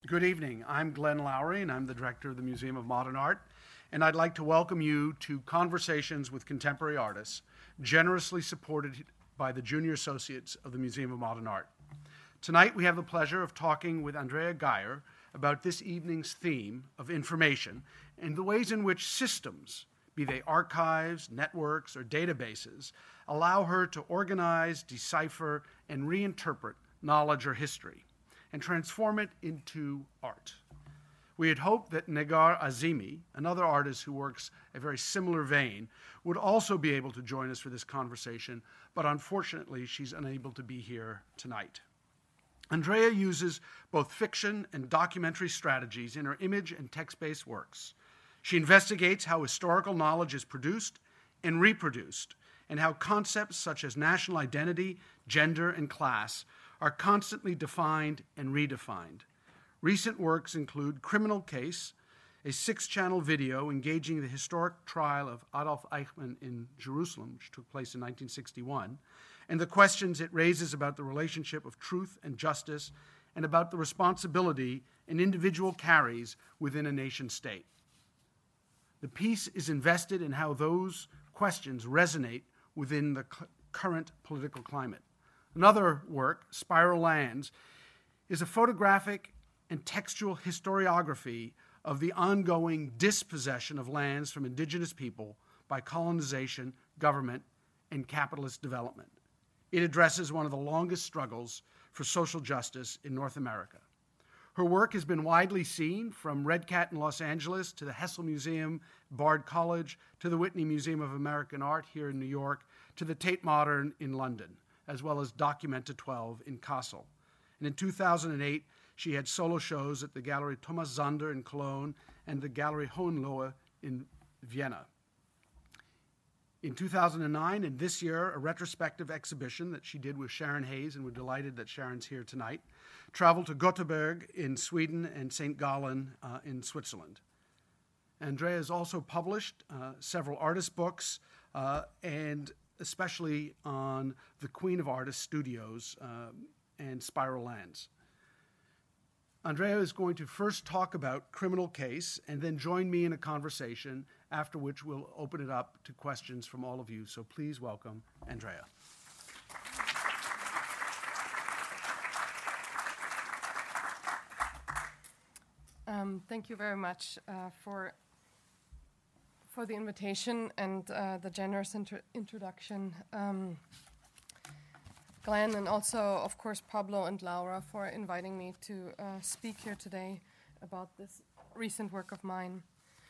Good evening. I'm Glenn Lowry, and I'm the director of the Museum of Modern Art, and I'd like to welcome you to Conversations with Contemporary Artists, generously supported by the Junior Associates of the Museum of Modern Art. Tonight, we have the pleasure of talking with Andrea Geyer about this evening's theme of information and the ways in which systems, be they archives, networks, or databases, allow her to organize, decipher, and reinterpret knowledge or history, and transform it into art. We had hoped that Negar Azimi, another artist who works a very similar vein, would also be able to join us for this conversation, but unfortunately, she's unable to be here tonight. Andrea uses both fiction and documentary strategies in her image and text-based works. She investigates how historical knowledge is produced and reproduced, and how concepts such as national identity, gender, and class are constantly defined and redefined. Recent works include Criminal Case, a 6-channel video engaging the historic trial of Adolf Eichmann in Jerusalem, which took place in 1961, and the questions it raises about the relationship of truth and justice and about the responsibility an individual carries within a nation-state. The piece is invested in how those questions resonate within the current political climate. Another work, Spiral Lands, is a photographic and textual historiography of the ongoing dispossession of lands from indigenous people by colonization, government, and capitalist development. It addresses one of the longest struggles for social justice in North America. Her work has been widely seen, from Red Cat in Los Angeles to the Hessel Museum, Bard College, to the Whitney Museum of American Art here in New York, to the Tate Modern in London, as well as Documenta 12 in Kassel. And in 2008, she had solo shows at the Gallery Thomas Zander in Cologne and the Gallery Hohenlohe in Vienna. In 2009 and this year, a retrospective exhibition that she did with Sharon Hayes, and we're delighted that Sharon's here tonight, traveled to Gothenburg in Sweden and St. Gallen in Switzerland. Andrea has also published several artist books, and especially on the Queen of Artists Studios and Spiral Lands. Andrea is going to first talk about Criminal Case and then join me in a conversation, after which we'll open it up to questions from all of you. So please welcome Andrea. Thank you very much for the invitation and the generous introduction. Glenn, and also, of course, Pablo and Laura for inviting me to speak here today about this recent work of mine.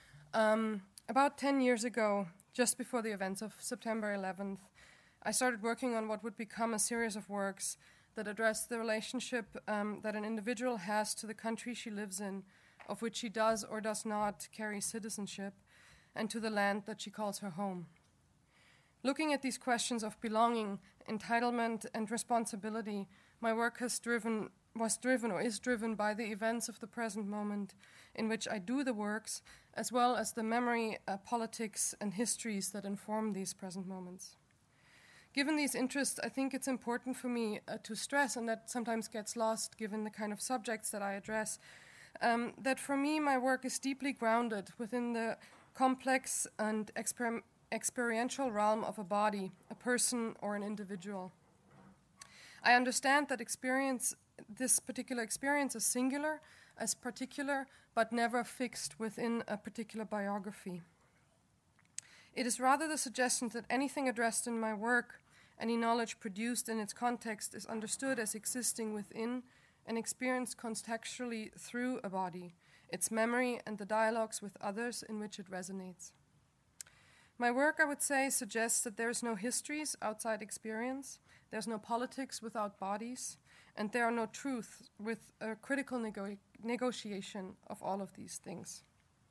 About 10 years ago, just before the events of September 11th, I started working on what would become a series of works that address the relationship that an individual has to the country she lives in, of which she does or does not carry citizenship, and to the land that she calls her home. Looking at these questions of belonging, entitlement, and responsibility, my work was driven by the events of the present moment in which I do the works, as well as the memory, politics, and histories that inform these present moments. Given these interests, I think it's important for me to stress, and that sometimes gets lost given the kind of subjects that I address, that for me my work is deeply grounded within the complex and experiential realm of a body, a person, or an individual. I understand that this particular experience is singular, as particular, but never fixed within a particular biography. It is rather the suggestion that anything addressed in my work, any knowledge produced in its context, is understood as existing within and experienced contextually through a body, its memory, and the dialogues with others in which it resonates. My work, I would say, suggests that there is no histories outside experience, there's no politics without bodies, and there are no truths with a critical negotiation of all of these things.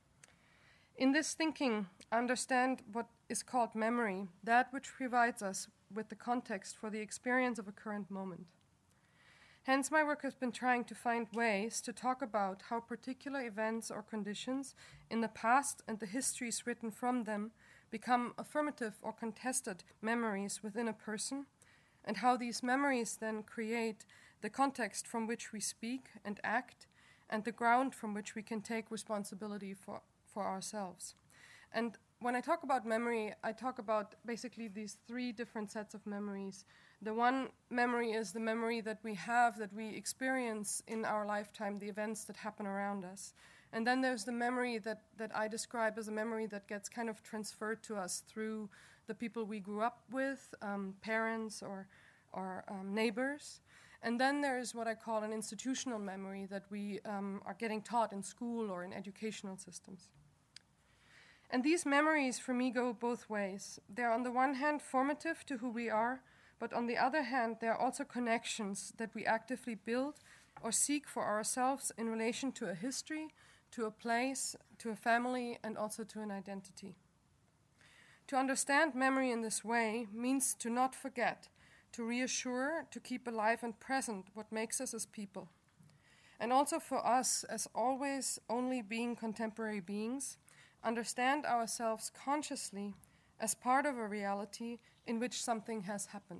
In this thinking, I understand what is called memory, that which provides us with the context for the experience of a current moment. Hence, my work has been trying to find ways to talk about how particular events or conditions in the past and the histories written from them become affirmative or contested memories within a person, and how these memories then create the context from which we speak and act, and the ground from which we can take responsibility for ourselves. And when I talk about memory, I talk about basically these three different sets of memories. The one memory is the memory that we have, that we experience in our lifetime, the events that happen around us. And then there's the memory that I describe as a memory that gets kind of transferred to us through the people we grew up with, parents or neighbors. And then there's what I call an institutional memory that we are getting taught in school or in educational systems. And these memories, for me, go both ways. They're on the one hand formative to who we are, but on the other hand, there are also connections that we actively build or seek for ourselves in relation to a history, to a place, to a family, and also to an identity. To understand memory in this way means to not forget, to reassure, to keep alive and present what makes us as people. And also for us, as always only being contemporary beings, understand ourselves consciously as part of a reality in which something has happened.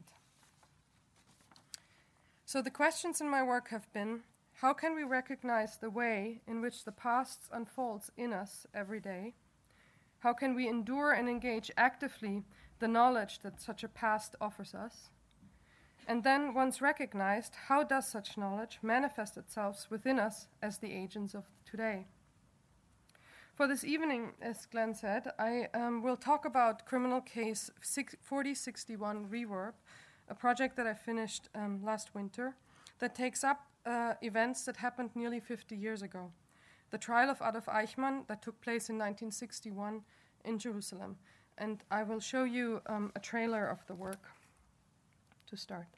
So the questions in my work have been, how can we recognize the way in which the past unfolds in us every day? How can we endure and engage actively the knowledge that such a past offers us? And then, once recognized, how does such knowledge manifest itself within us as the agents of today? For this evening, as Glenn said, I will talk about criminal case 4061 Reverb, a project that I finished last winter that takes up events that happened nearly 50 years ago. The trial of Adolf Eichmann that took place in 1961 in Jerusalem. And I will show you a trailer of the work to start.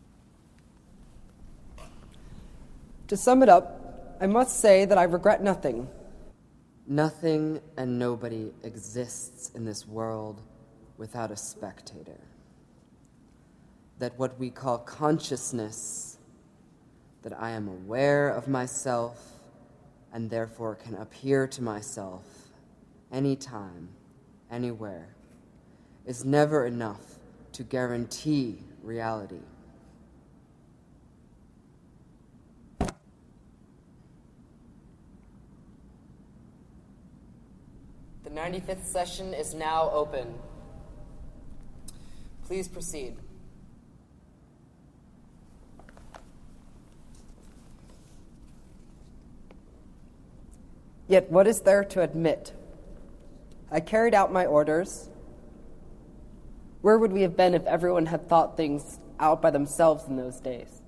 To sum it up, I must say that I regret nothing. Nothing and nobody exists in this world without a spectator. That what we call consciousness, that I am aware of myself and therefore can appear to myself anytime, anywhere, is never enough to guarantee reality. The 95th session is now open. Please proceed. Yet what is there to admit? I carried out my orders. Where would we have been if everyone had thought things out by themselves in those days?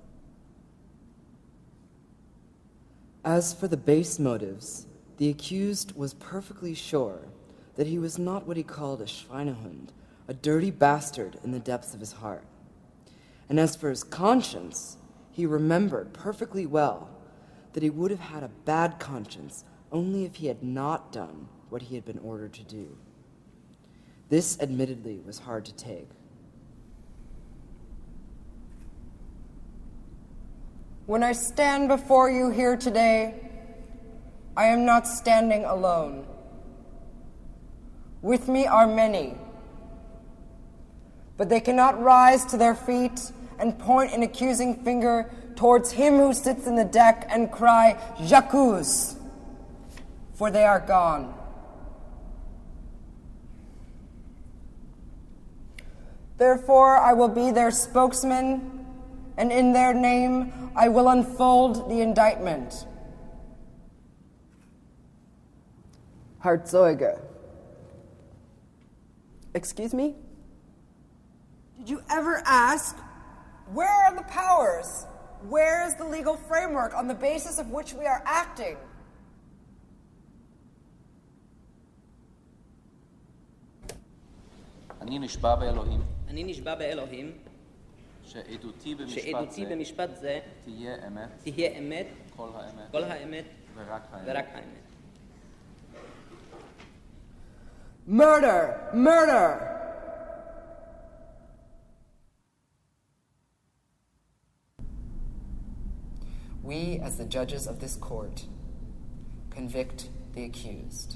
As for the base motives, the accused was perfectly sure that he was not what he called a Schweinehund, a dirty bastard in the depths of his heart. And as for his conscience, he remembered perfectly well that he would have had a bad conscience only if he had not done what he had been ordered to do. This, admittedly, was hard to take. When I stand before you here today, I am not standing alone. With me are many, but they cannot rise to their feet and point an accusing finger towards him who sits in the deck and cry, J'accuse, for they are gone. Therefore, I will be their spokesman, and in their name, I will unfold the indictment. Herr Zeuge. Excuse me? Did you ever ask, where are the powers? Where is the legal framework on the basis of which we are acting? אני נשבע באלוהים אני נשבע באלוהים שעדותי שעדותי במשפט זה תהיה אמת, כל האמת ורק ורק האמת. Murder! Murder! We, as the judges of this court, convict the accused.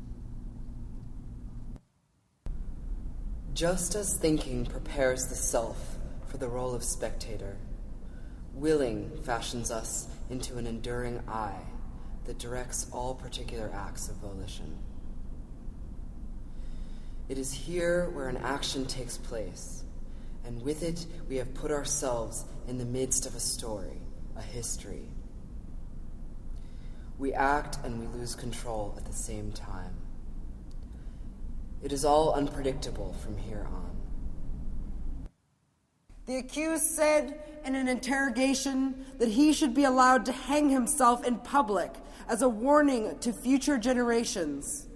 Just as thinking prepares the self for the role of spectator, willing fashions us into an enduring I, that directs all particular acts of volition. It is here where an action takes place, and with it we have put ourselves in the midst of a story, a history. We act and we lose control at the same time. It is all unpredictable from here on. The accused said in an interrogation that he should be allowed to hang himself in public as a warning to future generations.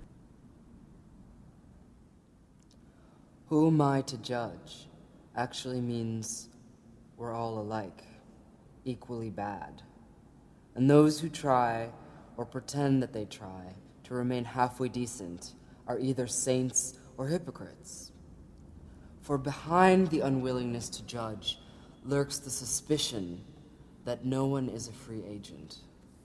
Who am I to judge actually means we're all alike, equally bad. And those who try, or pretend that they try, to remain halfway decent are either saints or hypocrites. For behind the unwillingness to judge lurks the suspicion that no one is a free agent.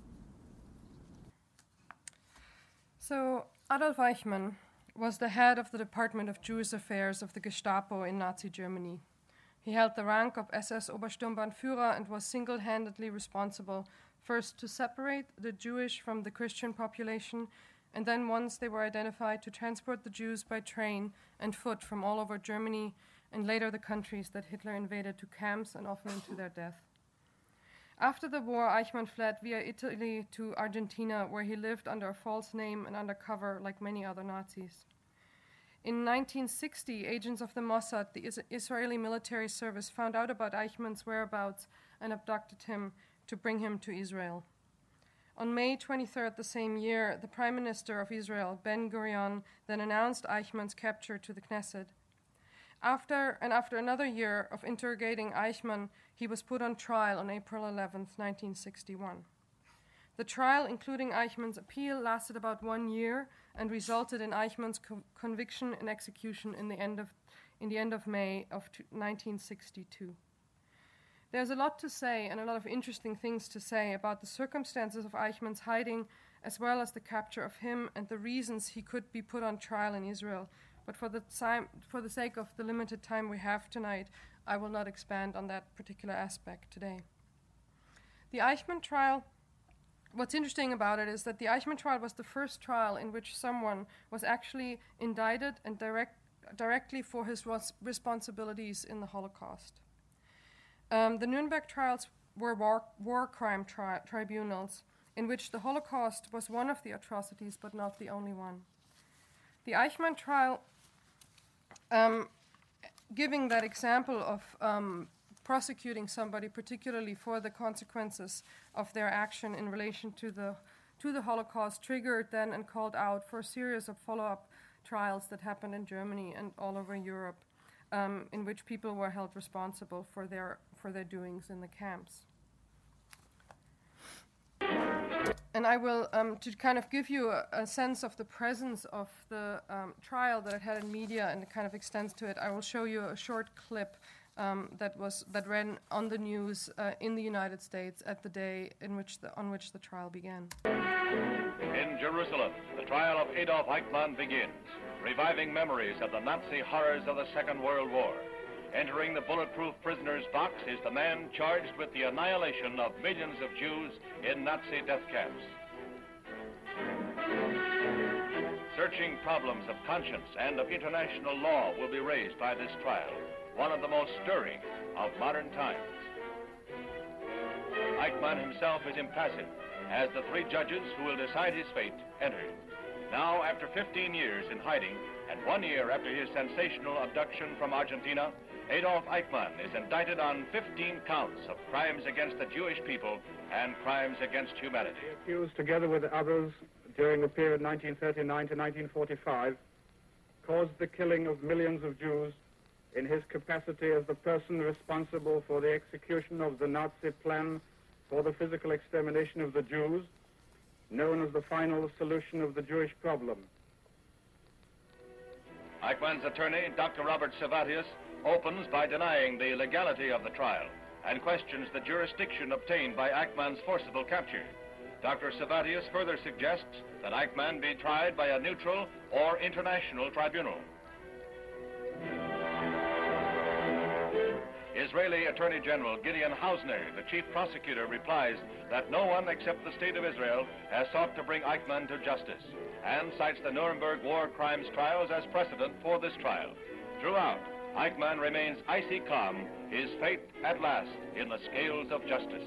So, Adolf Eichmann was the head of the Department of Jewish Affairs of the Gestapo in Nazi Germany. He held the rank of SS Obersturmbannführer and was single-handedly responsible first to separate the Jewish from the Christian population, and then once they were identified, to transport the Jews by train and foot from all over Germany and later the countries that Hitler invaded to camps and often into their death. After the war, Eichmann fled via Italy to Argentina, where he lived under a false name and undercover like many other Nazis. In 1960, agents of the Mossad, the Israeli military service, found out about Eichmann's whereabouts and abducted him to bring him to Israel. On May 23rd the same year, the Prime Minister of Israel, Ben-Gurion, then announced Eichmann's capture to the Knesset. After another year of interrogating Eichmann, he was put on trial on April 11th, 1961. The trial, including Eichmann's appeal, lasted about 1 year and resulted in Eichmann's conviction and execution in the end of May of 1962. There's a lot to say and a lot of interesting things to say about the circumstances of Eichmann's hiding, as well as the capture of him and the reasons he could be put on trial in Israel. But for the sake of the limited time we have tonight, I will not expand on that particular aspect today. The Eichmann trial, what's interesting about it is that the Eichmann trial was the first trial in which someone was actually indicted and directly for his responsibilities in the Holocaust. The Nuremberg trials were war crime tribunals in which the Holocaust was one of the atrocities, but not the only one. The Eichmann trial, giving that example of prosecuting somebody particularly for the consequences of their action in relation to the Holocaust, triggered then and called out for a series of follow-up trials that happened in Germany and all over Europe, in which people were held responsible for their doings in the camps. And I will, to kind of give you a sense of the presence of the trial that it had in media and it kind of extends to it, I will show you a short clip that ran on the news in the United States at the day on which the trial began. In Jerusalem, the trial of Adolf Eichmann begins, reviving memories of the Nazi horrors of the Second World War. Entering the bulletproof prisoner's box is the man charged with the annihilation of millions of Jews in Nazi death camps. Searching problems of conscience and of international law will be raised by this trial, one of the most stirring of modern times. Eichmann himself is impassive, as the three judges who will decide his fate enter. Now, after 15 years in hiding, and 1 year after his sensational abduction from Argentina, Adolf Eichmann is indicted on 15 counts of crimes against the Jewish people and crimes against humanity. The accused, together with others, during the period 1939 to 1945, caused the killing of millions of Jews in his capacity as the person responsible for the execution of the Nazi plan for the physical extermination of the Jews, known as the final solution of the Jewish problem. Eichmann's attorney, Dr. Robert Servatius, opens by denying the legality of the trial and questions the jurisdiction obtained by Eichmann's forcible capture. Dr. Servatius further suggests that Eichmann be tried by a neutral or international tribunal. Israeli Attorney General Gideon Hausner, the chief prosecutor, replies that no one except the State of Israel has sought to bring Eichmann to justice, and cites the Nuremberg war crimes trials as precedent for this trial. Throughout, Eichmann remains icy calm, his fate at last in the scales of justice.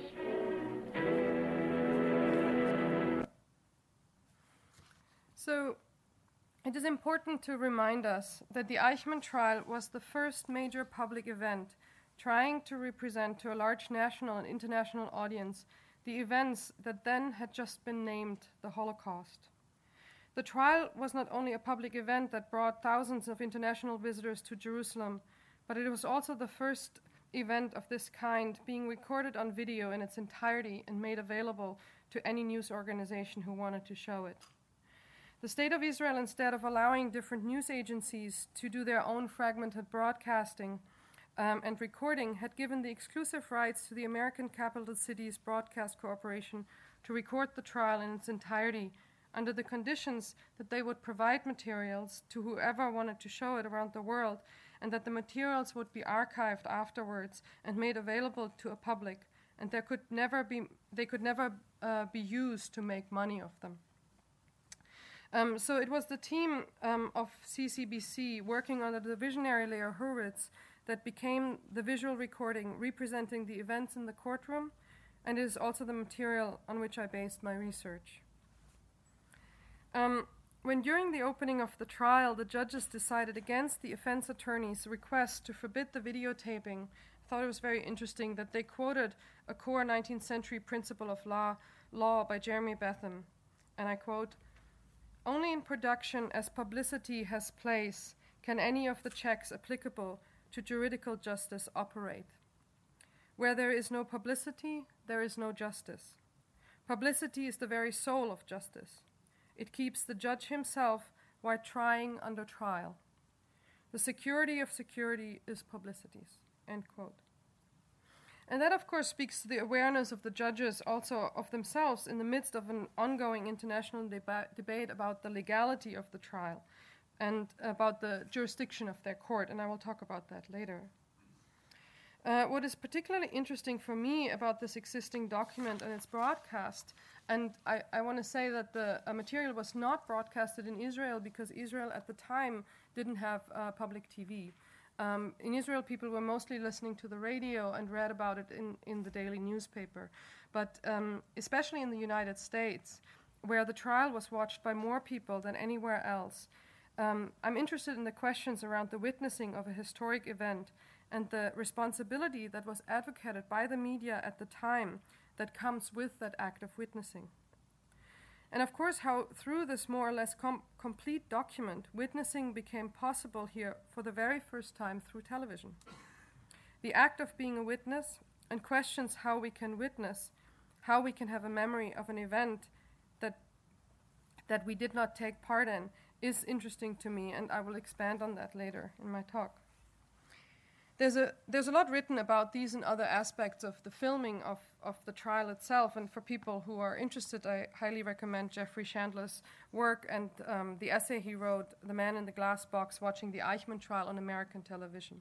So, it is important to remind us that the Eichmann trial was the first major public event trying to represent to a large national and international audience the events that then had just been named the Holocaust. The trial was not only a public event that brought thousands of international visitors to Jerusalem, but it was also the first event of this kind being recorded on video in its entirety and made available to any news organization who wanted to show it. The State of Israel, instead of allowing different news agencies to do their own fragmented broadcasting and recording, had given the exclusive rights to the American Capital Cities Broadcast Corporation to record the trial in its entirety under the conditions that they would provide materials to whoever wanted to show it around the world, and that the materials would be archived afterwards and made available to a public, and they could never be used to make money of them. So it was the team of CCBC working under the visionary Leo Hurwitz that became the visual recording representing the events in the courtroom, and it is also the material on which I based my research. When during the opening of the trial the judges decided against the offense attorney's request to forbid the videotaping, I thought it was very interesting that they quoted a core 19th century principle of law by Jeremy Bentham, and I quote, "Only in production as publicity has place can any of the checks applicable to juridical justice operate. Where there is no publicity, there is no justice. Publicity is the very soul of justice. It keeps the judge himself while trying under trial. The security of security is publicity's," end quote. And that, of course, speaks to the awareness of the judges also of themselves in the midst of an ongoing international debate about the legality of the trial and about the jurisdiction of their court, and I will talk about that later. What is particularly interesting for me about this existing document and its broadcast, and I want to say that the material was not broadcasted in Israel because Israel at the time didn't have public TV. In Israel, people were mostly listening to the radio and read about it in the daily newspaper. But especially in the United States, where the trial was watched by more people than anywhere else, I'm interested in the questions around the witnessing of a historic event and the responsibility that was advocated by the media at the time that comes with that act of witnessing. And of course, how through this more or less complete document, witnessing became possible here for the very first time through television. The act of being a witness and questions how we can witness, how we can have a memory of an event that we did not take part in, is interesting to me, and I will expand on that later in my talk. There's a lot written about these and other aspects of the filming of the trial itself, and for people who are interested, I highly recommend Jeffrey Chandler's work and the essay he wrote, "The Man in the Glass Box, Watching the Eichmann Trial on American Television."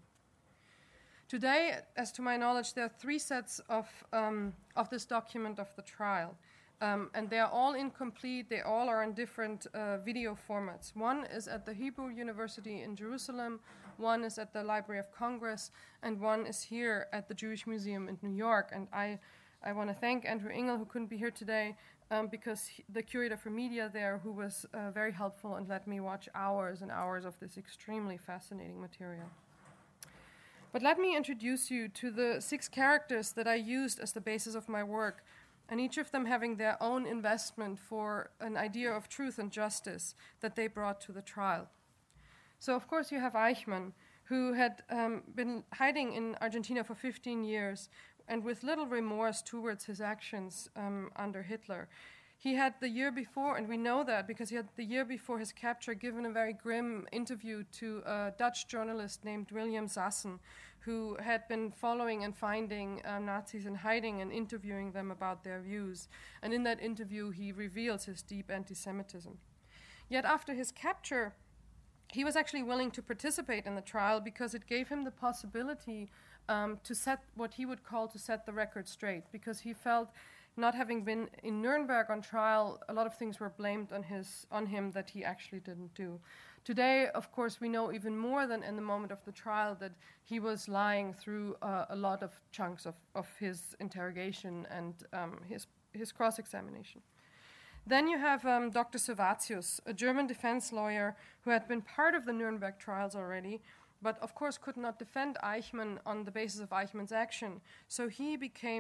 Today, as to my knowledge, there are 3 sets of this document of the trial, and they are all incomplete. They all are in different video formats. One is at the Hebrew University in Jerusalem, one is at the Library of Congress, and one is here at the Jewish Museum in New York. And I want to thank Andrew Engel, who couldn't be here today, because the curator for media there, who was very helpful and let me watch hours and hours of this extremely fascinating material. But let me introduce you to the 6 characters that I used as the basis of my work, and each of them having their own investment for an idea of truth and justice that they brought to the trial. So, of course, you have Eichmann, who had been hiding in Argentina for 15 years, and with little remorse towards his actions under Hitler. He had the year before, and we know that because he had the year before his capture given a very grim interview to a Dutch journalist named William Zassen, who had been following and finding Nazis in hiding and interviewing them about their views. And in that interview, he reveals his deep anti-Semitism. Yet after his capture, he was actually willing to participate in the trial because it gave him the possibility to set what he would call to set the record straight, because he felt, not having been in Nuremberg on trial, a lot of things were blamed on him that he actually didn't do. Today, of course, we know even more than in the moment of the trial that he was lying through a lot of chunks of his interrogation and his cross-examination. Then you have Dr. Servatius, a German defense lawyer who had been part of the Nuremberg trials already, but of course could not defend Eichmann on the basis of Eichmann's action. So he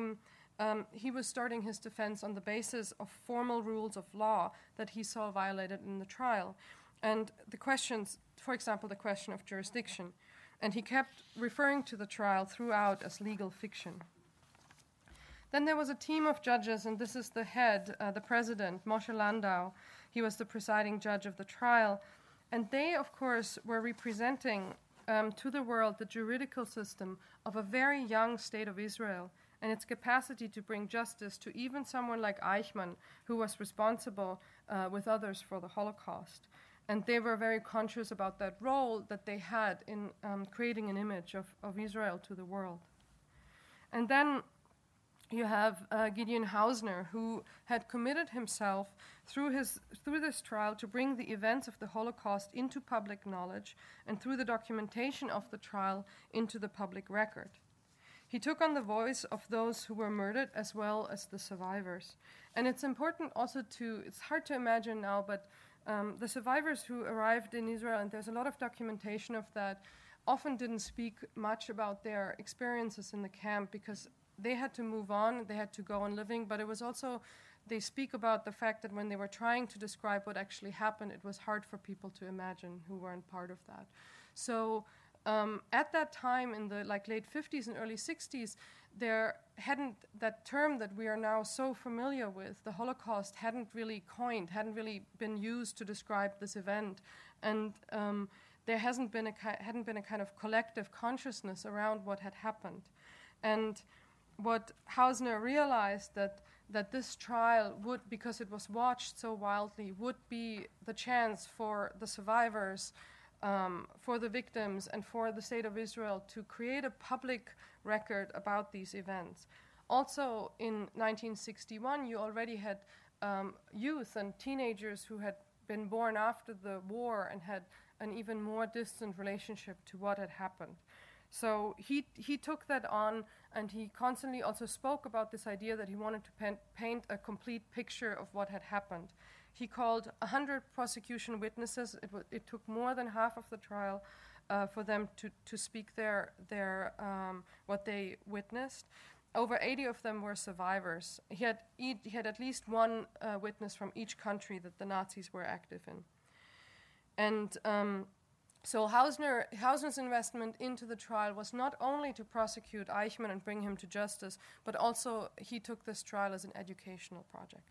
was starting his defense on the basis of formal rules of law that he saw violated in the trial. And the questions, for example, the question of jurisdiction. And he kept referring to the trial throughout as legal fiction. Then there was a team of judges, and this is the head, the president, Moshe Landau. He was the presiding judge of the trial. And they, of course, were representing to the world the juridical system of a very young state of Israel and its capacity to bring justice to even someone like Eichmann, who was responsible with others for the Holocaust. And they were very conscious about that role that they had in creating an image of Israel to the world. And then you have Gideon Hausner, who had committed himself through this trial to bring the events of the Holocaust into public knowledge and through the documentation of the trial into the public record. He took on the voice of those who were murdered as well as the survivors. And it's important also it's hard to imagine now, but the survivors who arrived in Israel, and there's a lot of documentation of that, often didn't speak much about their experiences in the camp because they had to move on, they had to go on living, but it was also, they speak about the fact that when they were trying to describe what actually happened, it was hard for people to imagine who weren't part of that. So at that time, in the late 50s and early 60s, there hadn't, that term that we are now so familiar with, the Holocaust, hadn't really been used to describe this event, and there hadn't been a kind of collective consciousness around what had happened. And what Hausner realized that this trial would, because it was watched so wildly, would be the chance for the survivors, for the victims, and for the State of Israel to create a public record about these events. Also, in 1961, you already had youth and teenagers who had been born after the war and had an even more distant relationship to what had happened. So he took that on, and he constantly also spoke about this idea that he wanted to paint a complete picture of what had happened. He called 100 prosecution witnesses. It took more than half of the trial for them to speak their what they witnessed. Over 80 of them were survivors. He had at least one witness from each country that the Nazis were active in. And so Hausner's investment into the trial was not only to prosecute Eichmann and bring him to justice, but also he took this trial as an educational project.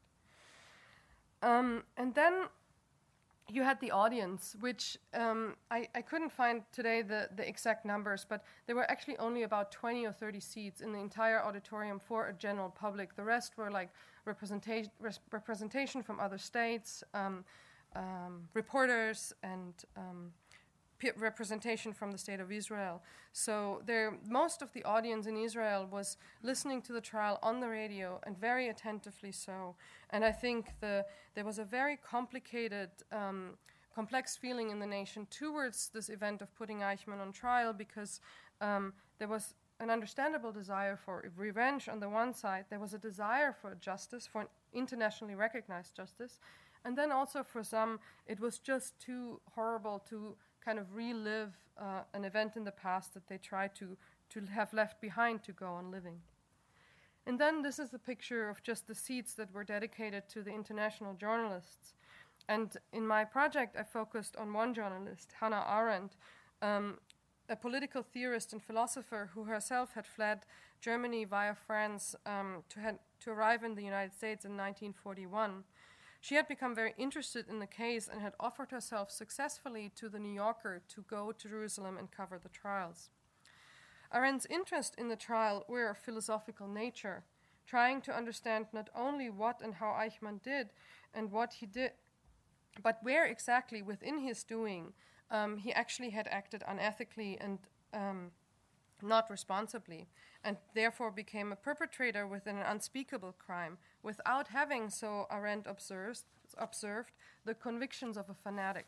And then you had the audience, which I couldn't find today the exact numbers, but there were actually only about 20 or 30 seats in the entire auditorium for a general public. The rest were like representation from other states, reporters, and representation from the State of Israel. So most of the audience in Israel was listening to the trial on the radio, and very attentively so. And I think there was a very complicated, complex feeling in the nation towards this event of putting Eichmann on trial, because there was an understandable desire for revenge on the one side. There was a desire for justice, for an internationally recognized justice. And then also for some, it was just too horrible to kind of relive an event in the past that they tried to have left behind to go on living. And then this is a picture of just the seats that were dedicated to the international journalists. And in my project, I focused on one journalist, Hannah Arendt, a political theorist and philosopher who herself had fled Germany via France to arrive in the United States in 1941. She had become very interested in the case and had offered herself successfully to the New Yorker to go to Jerusalem and cover the trials. Arendt's interest in the trial were of philosophical nature, trying to understand not only what and how Eichmann did and what he did, but where exactly within his doing he actually had acted unethically and not responsibly, and therefore became a perpetrator within an unspeakable crime without having, so Arendt observed, the convictions of a fanatic.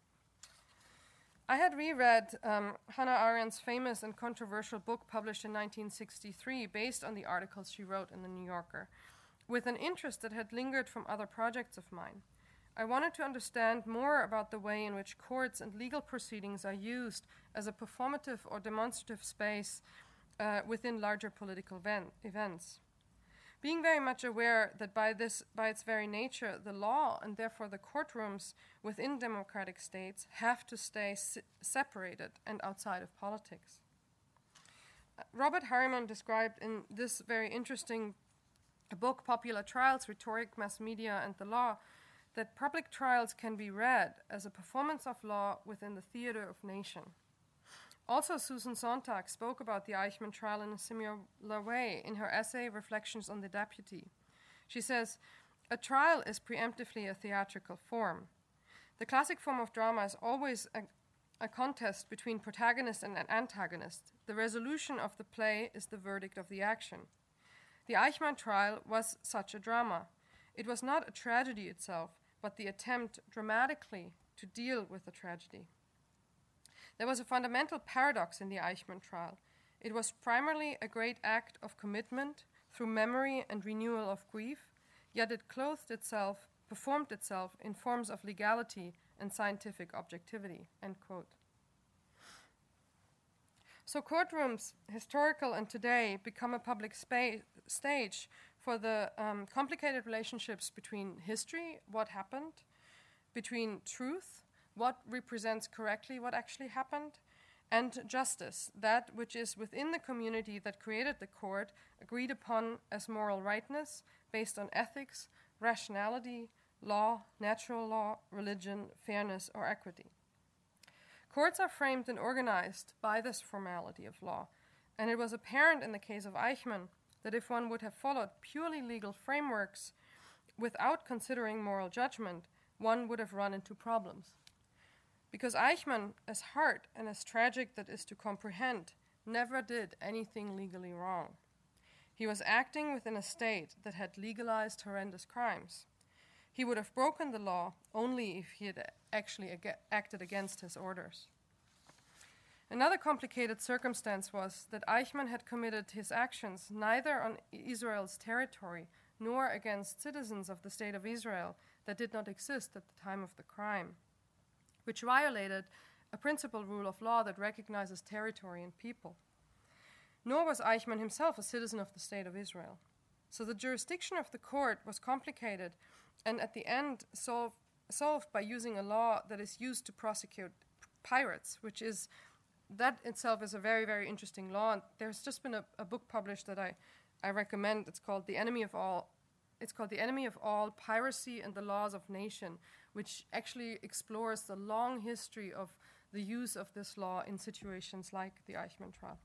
I had reread Hannah Arendt's famous and controversial book published in 1963 based on the articles she wrote in The New Yorker, with an interest that had lingered from other projects of mine. I wanted to understand more about the way in which courts and legal proceedings are used as a performative or demonstrative space within larger political events. Being very much aware that by its very nature, the law and therefore the courtrooms within democratic states have to stay separated and outside of politics. Robert Harriman described in this very interesting book, Popular Trials, Rhetoric, Mass Media, and the Law, that public trials can be read as a performance of law within the theater of nation. Also, Susan Sontag spoke about the Eichmann trial in a similar way in her essay, Reflections on the Deputy. She says, "A trial is preemptively a theatrical form. The classic form of drama is always a contest between protagonist and an antagonist. The resolution of the play is the verdict of the action. The Eichmann trial was such a drama. It was not a tragedy itself, but the attempt dramatically to deal with the tragedy. There was a fundamental paradox in the Eichmann trial. It was primarily a great act of commitment through memory and renewal of grief, yet it performed itself in forms of legality and scientific objectivity," end quote. So courtrooms, historical and today, become a public stage for the complicated relationships between history, what happened, between truth, what represents correctly what actually happened, and justice, that which is within the community that created the court, agreed upon as moral rightness, based on ethics, rationality, law, natural law, religion, fairness, or equity. Courts are framed and organized by this formality of law, and it was apparent in the case of Eichmann that if one would have followed purely legal frameworks without considering moral judgment, one would have run into problems. Because Eichmann, as hard and as tragic that is to comprehend, never did anything legally wrong. He was acting within a state that had legalized horrendous crimes. He would have broken the law only if he had actually acted against his orders. Another complicated circumstance was that Eichmann had committed his actions neither on Israel's territory nor against citizens of the State of Israel that did not exist at the time of the crime, which violated a principal rule of law that recognizes territory and people. Nor was Eichmann himself a citizen of the State of Israel. So the jurisdiction of the court was complicated and at the end solved by using a law that is used to prosecute pirates, which is, that itself is a very, very interesting law. And there's just been a book published that I recommend. It's called The Enemy of All. It's called The Enemy of All, Piracy and the Laws of Nation, which actually explores the long history of the use of this law in situations like the Eichmann trial.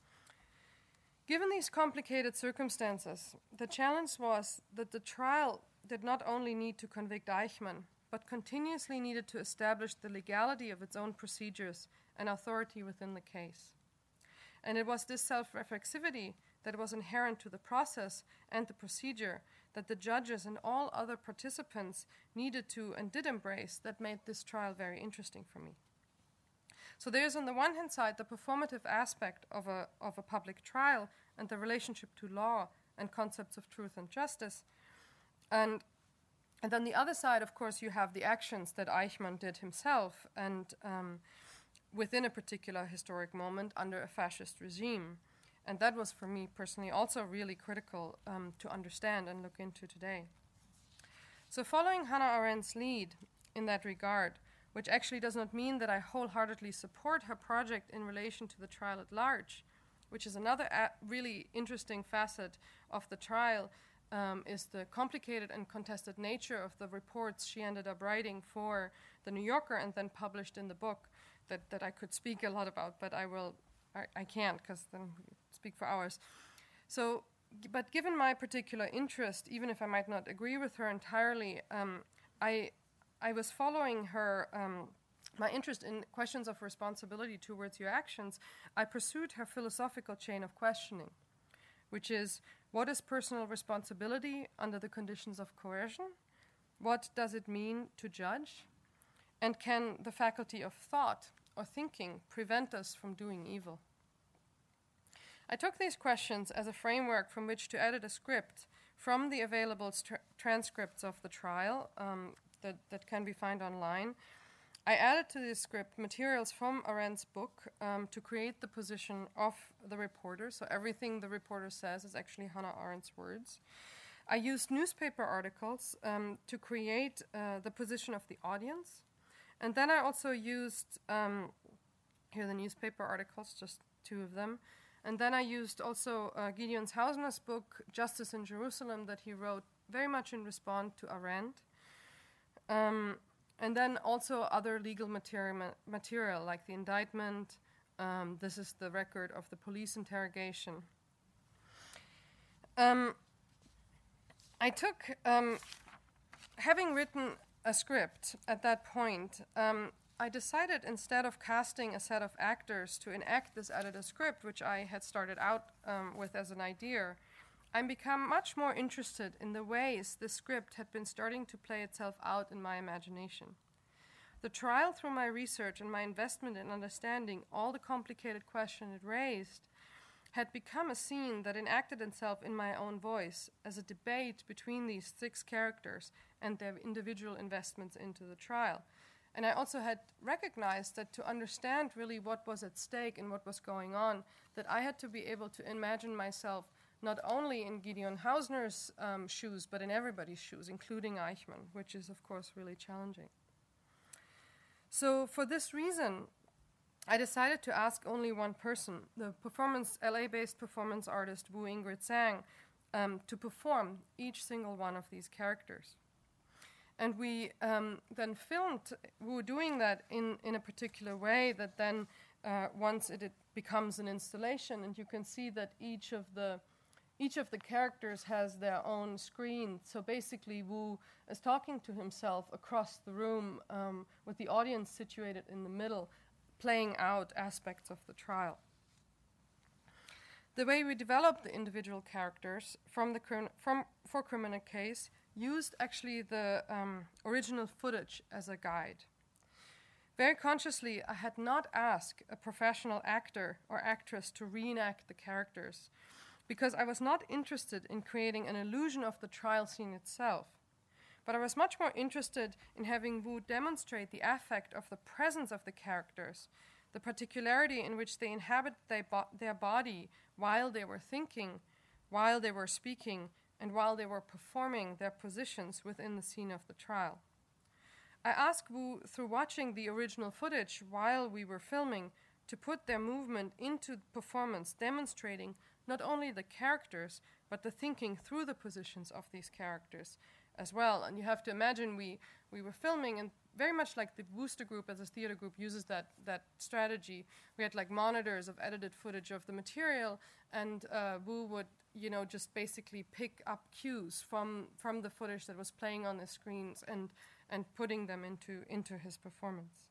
Given these complicated circumstances, the challenge was that the trial did not only need to convict Eichmann, but continuously needed to establish the legality of its own procedures and authority within the case. And it was this self-reflexivity that was inherent to the process and the procedure that the judges and all other participants needed to and did embrace that made this trial very interesting for me. So there's on the one hand side the performative aspect of a public trial and the relationship to law and concepts of truth and justice. And on the other side, of course, you have the actions that Eichmann did himself and within a particular historic moment under a fascist regime. And that was, for me personally, also really critical to understand and look into today. So following Hannah Arendt's lead in that regard, which actually does not mean that I wholeheartedly support her project in relation to the trial at large, which is another really interesting facet of the trial, is the complicated and contested nature of the reports she ended up writing for The New Yorker and then published in the book that I could speak a lot about, but I can't because then we speak for hours. So, but given my particular interest, even if I might not agree with her entirely, I was following her my interest in questions of responsibility towards your actions, I pursued her philosophical chain of questioning, which is, what is personal responsibility under the conditions of coercion? What does it mean to judge? And can the faculty of thought or thinking prevent us from doing evil? I took these questions as a framework from which to edit a script from the available transcripts of the trial that can be found online. I added to this script materials from Arendt's book to create the position of the reporter. So everything the reporter says is actually Hannah Arendt's words. I used newspaper articles to create the position of the audience. And then I also used, here are the newspaper articles, just 2 of them. And then I used also Gideon Hausner's book, Justice in Jerusalem, that he wrote very much in response to Arendt. And then also other legal material like the indictment. This is the record of the police interrogation. I took, having written a script at that point, I decided instead of casting a set of actors to enact this edited script, which I had started out with as an idea, I become much more interested in the ways this script had been starting to play itself out in my imagination. The trial, through my research and my investment in understanding all the complicated questions it raised, had become a scene that enacted itself in my own voice as a debate between these 6 characters and their individual investments into the trial. And I also had recognized that to understand really what was at stake and what was going on, that I had to be able to imagine myself not only in Gideon Hausner's shoes, but in everybody's shoes, including Eichmann, which is, of course, really challenging. So for this reason, I decided to ask only one person, the LA-based performance artist Wu Ingrid Tsang, to perform each single one of these characters. And we then filmed Wu doing that in a particular way that then once it becomes an installation, and you can see that each of the characters has their own screen. So basically Wu is talking to himself across the room with the audience situated in the middle, playing out aspects of the trial. The way we developed the individual characters for Criminal Case used actually the original footage as a guide. Very consciously, I had not asked a professional actor or actress to reenact the characters because I was not interested in creating an illusion of the trial scene itself. But I was much more interested in having Wu demonstrate the affect of the presence of the characters, the particularity in which they inhabit their body while they were thinking, while they were speaking, and while they were performing their positions within the scene of the trial. I asked Wu, through watching the original footage while we were filming, to put their movement into performance, demonstrating not only the characters, but the thinking through the positions of these characters as well. And you have to imagine we were filming, and very much like the Wooster Group as a theater group uses that strategy. We had like monitors of edited footage of the material, and Wu would just basically pick up cues from the footage that was playing on the screens and putting them into his performance.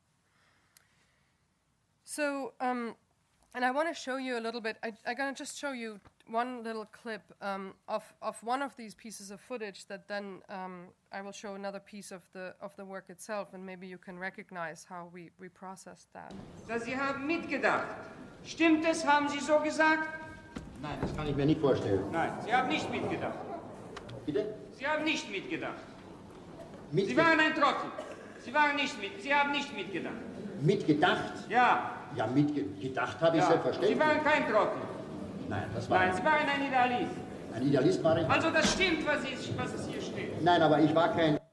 So, and I want to show you a little bit. I'm going to just show you one little clip of one of these pieces of footage that then I will show another piece of the work itself, and maybe you can recognize how we processed that. Sie haben mitgedacht. Stimmt es, haben Sie so gesagt? Nein, das kann ich mir nicht vorstellen. Nein, Sie haben nicht mitgedacht. Bitte? Sie haben nicht mitgedacht. Sie waren ein Trottel. Sie haben nicht mitgedacht. Mitgedacht? Ja. Ja, mitgedacht habe ich selbstverständlich. Sie waren kein Trottel. Nein, das war... Nein, Sie waren ein Idealist. Ein Idealist war ich? Also das stimmt, was es hier steht. Nein, aber ich war kein...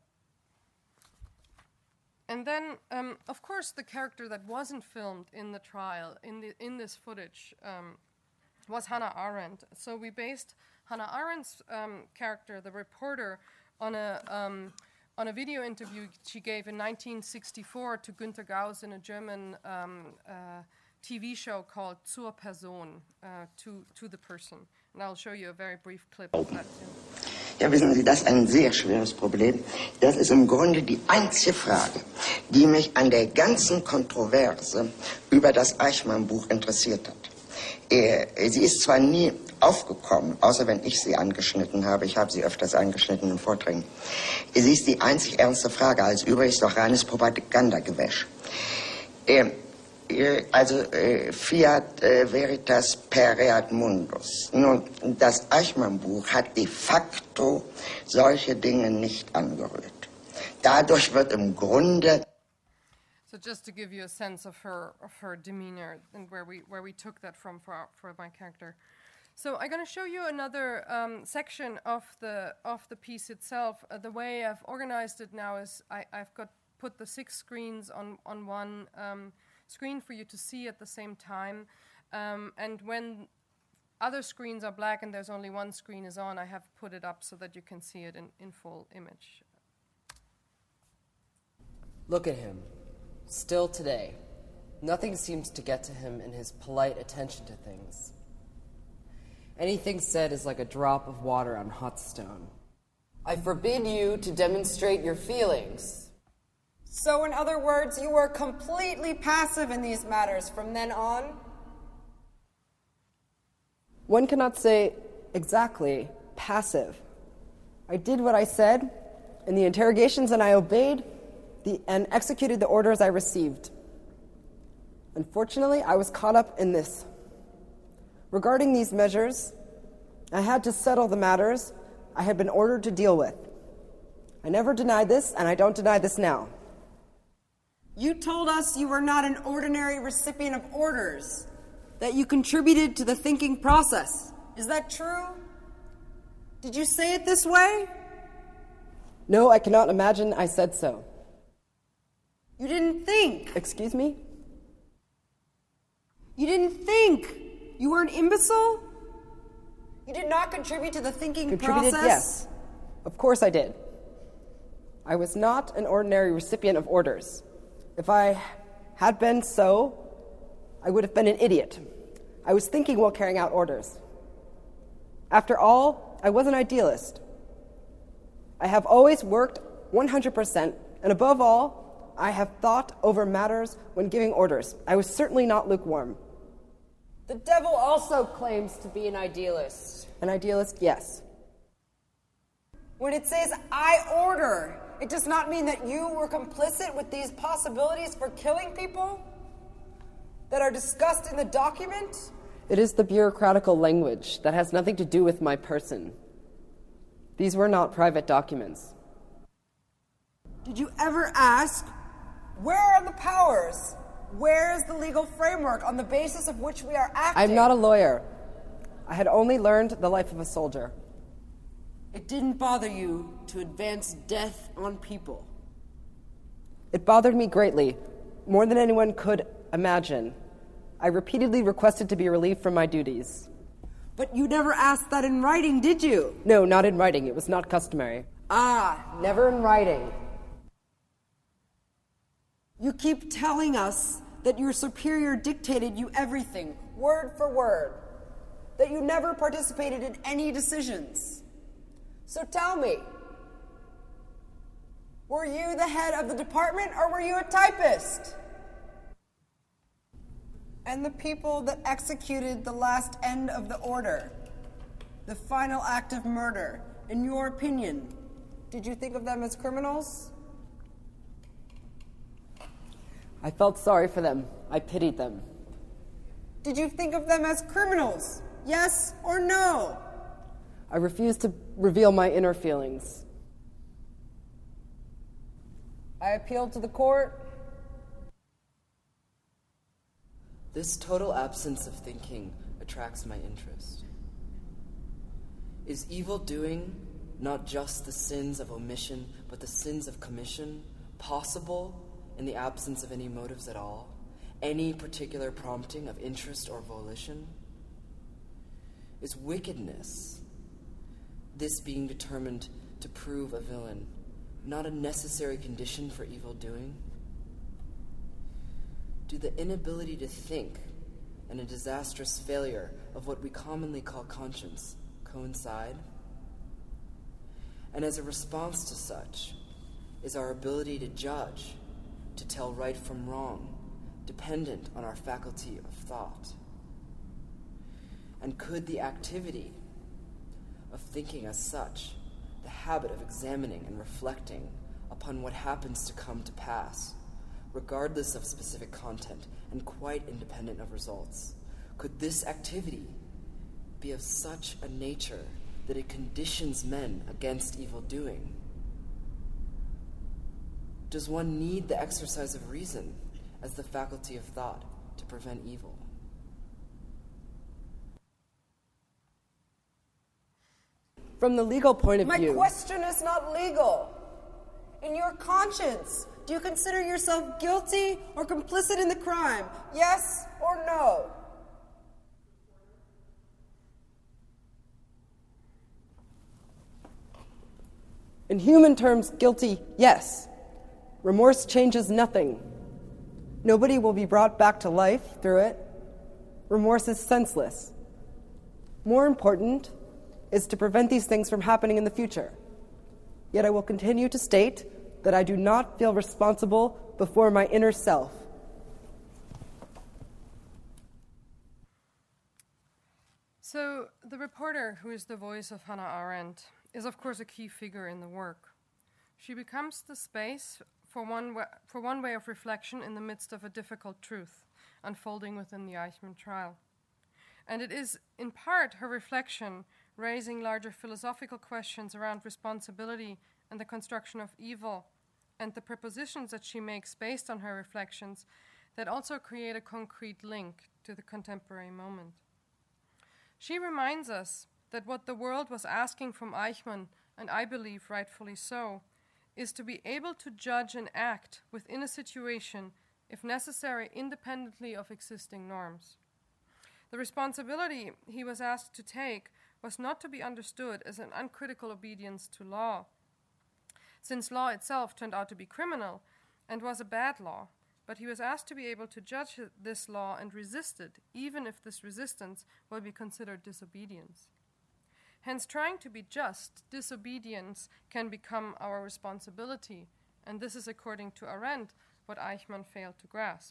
And then, of course, the character that wasn't filmed in the trial, in this footage, was Hannah Arendt. So we based Hannah Arendt's character, the reporter, on a video interview she gave in 1964 to Günter Gauss in a German TV show called Zur Person, to the person. And I'll show you a very brief clip of that too. Ja, wissen Sie, das ist ein sehr schweres Problem. Das ist im Grunde die einzige Frage, die mich an der ganzen Kontroverse über das Eichmann-Buch interessiert hat. Sie ist zwar nie aufgekommen, außer wenn ich sie angeschnitten habe. Ich habe sie öfters angeschnitten in Vorträgen. Sie ist die einzig ernste Frage. Alles übrige ist doch reines Propagandagewäsch. Fiat veritas pereat mundus. Nun, das Eichmann-Buch hat de facto solche Dinge nicht angerührt. Dadurch wird im Grunde... So just to give you a sense of her demeanor and where we took that from for my character. So I'm going to show you another section of the piece itself. The way I've organized it now is I've put the 6 screens on one screen for you to see at the same time. And when other screens are black and there's only one screen is on, I have put it up so that you can see it in full image. Look at him. Still today, nothing seems to get to him in his polite attention to things. Anything said is like a drop of water on hot stone. I forbid you to demonstrate your feelings. So, in other words, you were completely passive in these matters from then on? One cannot say exactly passive. I did what I said in the interrogations, and I obeyed and executed the orders I received. Unfortunately, I was caught up in this. Regarding these measures, I had to settle the matters I had been ordered to deal with. I never denied this, and I don't deny this now. You told us you were not an ordinary recipient of orders, that you contributed to the thinking process. Is that true? Did you say it this way? No, I cannot imagine I said so. You didn't think. Excuse me? You didn't think. You were an imbecile? You did not contribute to the thinking Contributed, process? Yes. Of course I did. I was not an ordinary recipient of orders. If I had been so, I would have been an idiot. I was thinking while carrying out orders. After all, I was an idealist. I have always worked 100%, and above all, I have thought over matters when giving orders. I was certainly not lukewarm. The devil also claims to be an idealist. An idealist, yes. When it says, I order, it does not mean that you were complicit with these possibilities for killing people that are discussed in the document? It is the bureaucratical language that has nothing to do with my person. These were not private documents. Did you ever ask, where are the powers? Where is the legal framework on the basis of which we are acting? I'm not a lawyer. I had only learned the life of a soldier. It didn't bother you to advance death on people? It bothered me greatly, more than anyone could imagine. I repeatedly requested to be relieved from my duties. But you never asked that in writing, did you? No, not in writing. It was not customary. Ah, never in writing. You keep telling us that your superior dictated you everything, word for word, that you never participated in any decisions. So tell me, were you the head of the department or were you a typist? And the people that executed the last end of the order, the final act of murder, in your opinion, did you think of them as criminals? I felt sorry for them. I pitied them. Did you think of them as criminals? Yes or no? I refused to reveal my inner feelings. I appealed to the court. This total absence of thinking attracts my interest. Is evil doing not just the sins of omission, but the sins of commission possible in the absence of any motives at all? Any particular prompting of interest or volition? Is wickedness, this being determined to prove a villain, not a necessary condition for evil doing? Do the inability to think and a disastrous failure of what we commonly call conscience coincide? And as a response to such is our ability to judge, to tell right from wrong, dependent on our faculty of thought. And could the activity of thinking as such, the habit of examining and reflecting upon what happens to come to pass, regardless of specific content and quite independent of results, could this activity be of such a nature that it conditions men against evil doing? Does one need the exercise of reason as the faculty of thought to prevent evil? From the legal point of view... My question is not legal. In your conscience, do you consider yourself guilty or complicit in the crime? Yes or no? In human terms, guilty, yes. Remorse changes nothing. Nobody will be brought back to life through it. Remorse is senseless. More important is to prevent these things from happening in the future. Yet I will continue to state that I do not feel responsible before my inner self. So, the reporter, who is the voice of Hannah Arendt, is of course a key figure in the work. She becomes the space for one way of reflection in the midst of a difficult truth unfolding within the Eichmann trial. And it is, in part, her reflection raising larger philosophical questions around responsibility and the construction of evil, and the propositions that she makes based on her reflections that also create a concrete link to the contemporary moment. She reminds us that what the world was asking from Eichmann, and I believe rightfully so, is to be able to judge and act within a situation, if necessary, independently of existing norms. The responsibility he was asked to take was not to be understood as an uncritical obedience to law, since law itself turned out to be criminal and was a bad law, but he was asked to be able to judge this law and resist it, even if this resistance will be considered disobedience. Hence, trying to be just, disobedience can become our responsibility, and this is, according to Arendt, what Eichmann failed to grasp.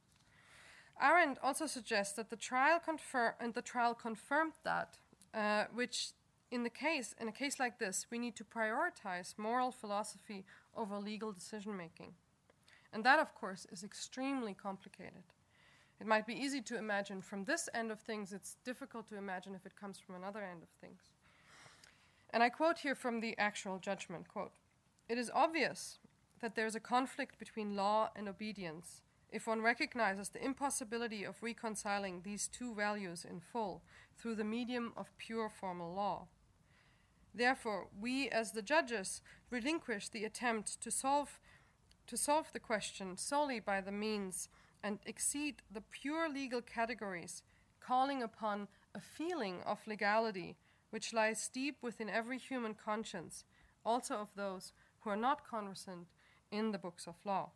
Arendt also suggests that the trial confirmed that, which in a case like this, we need to prioritize moral philosophy over legal decision-making. And that, of course, is extremely complicated. It might be easy to imagine from this end of things. It's difficult to imagine if it comes from another end of things. And I quote here from the actual judgment, quote, "It is obvious that there is a conflict between law and obedience if one recognizes the impossibility of reconciling these two values in full through the medium of pure formal law. Therefore, we as the judges relinquish the attempt to solve the question solely by the means and exceed the pure legal categories, calling upon a feeling of legality which lies deep within every human conscience, also of those who are not conversant in the books of law."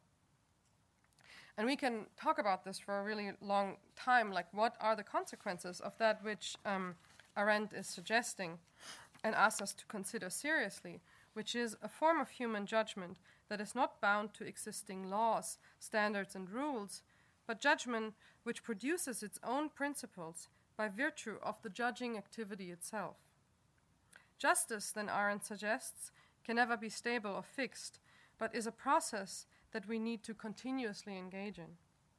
And we can talk about this for a really long time, like what are the consequences of that which Arendt is suggesting and asks us to consider seriously, which is a form of human judgment that is not bound to existing laws, standards, and rules, but judgment which produces its own principles by virtue of the judging activity itself. Justice, then Arendt suggests, can never be stable or fixed, but is a process that we need to continuously engage in.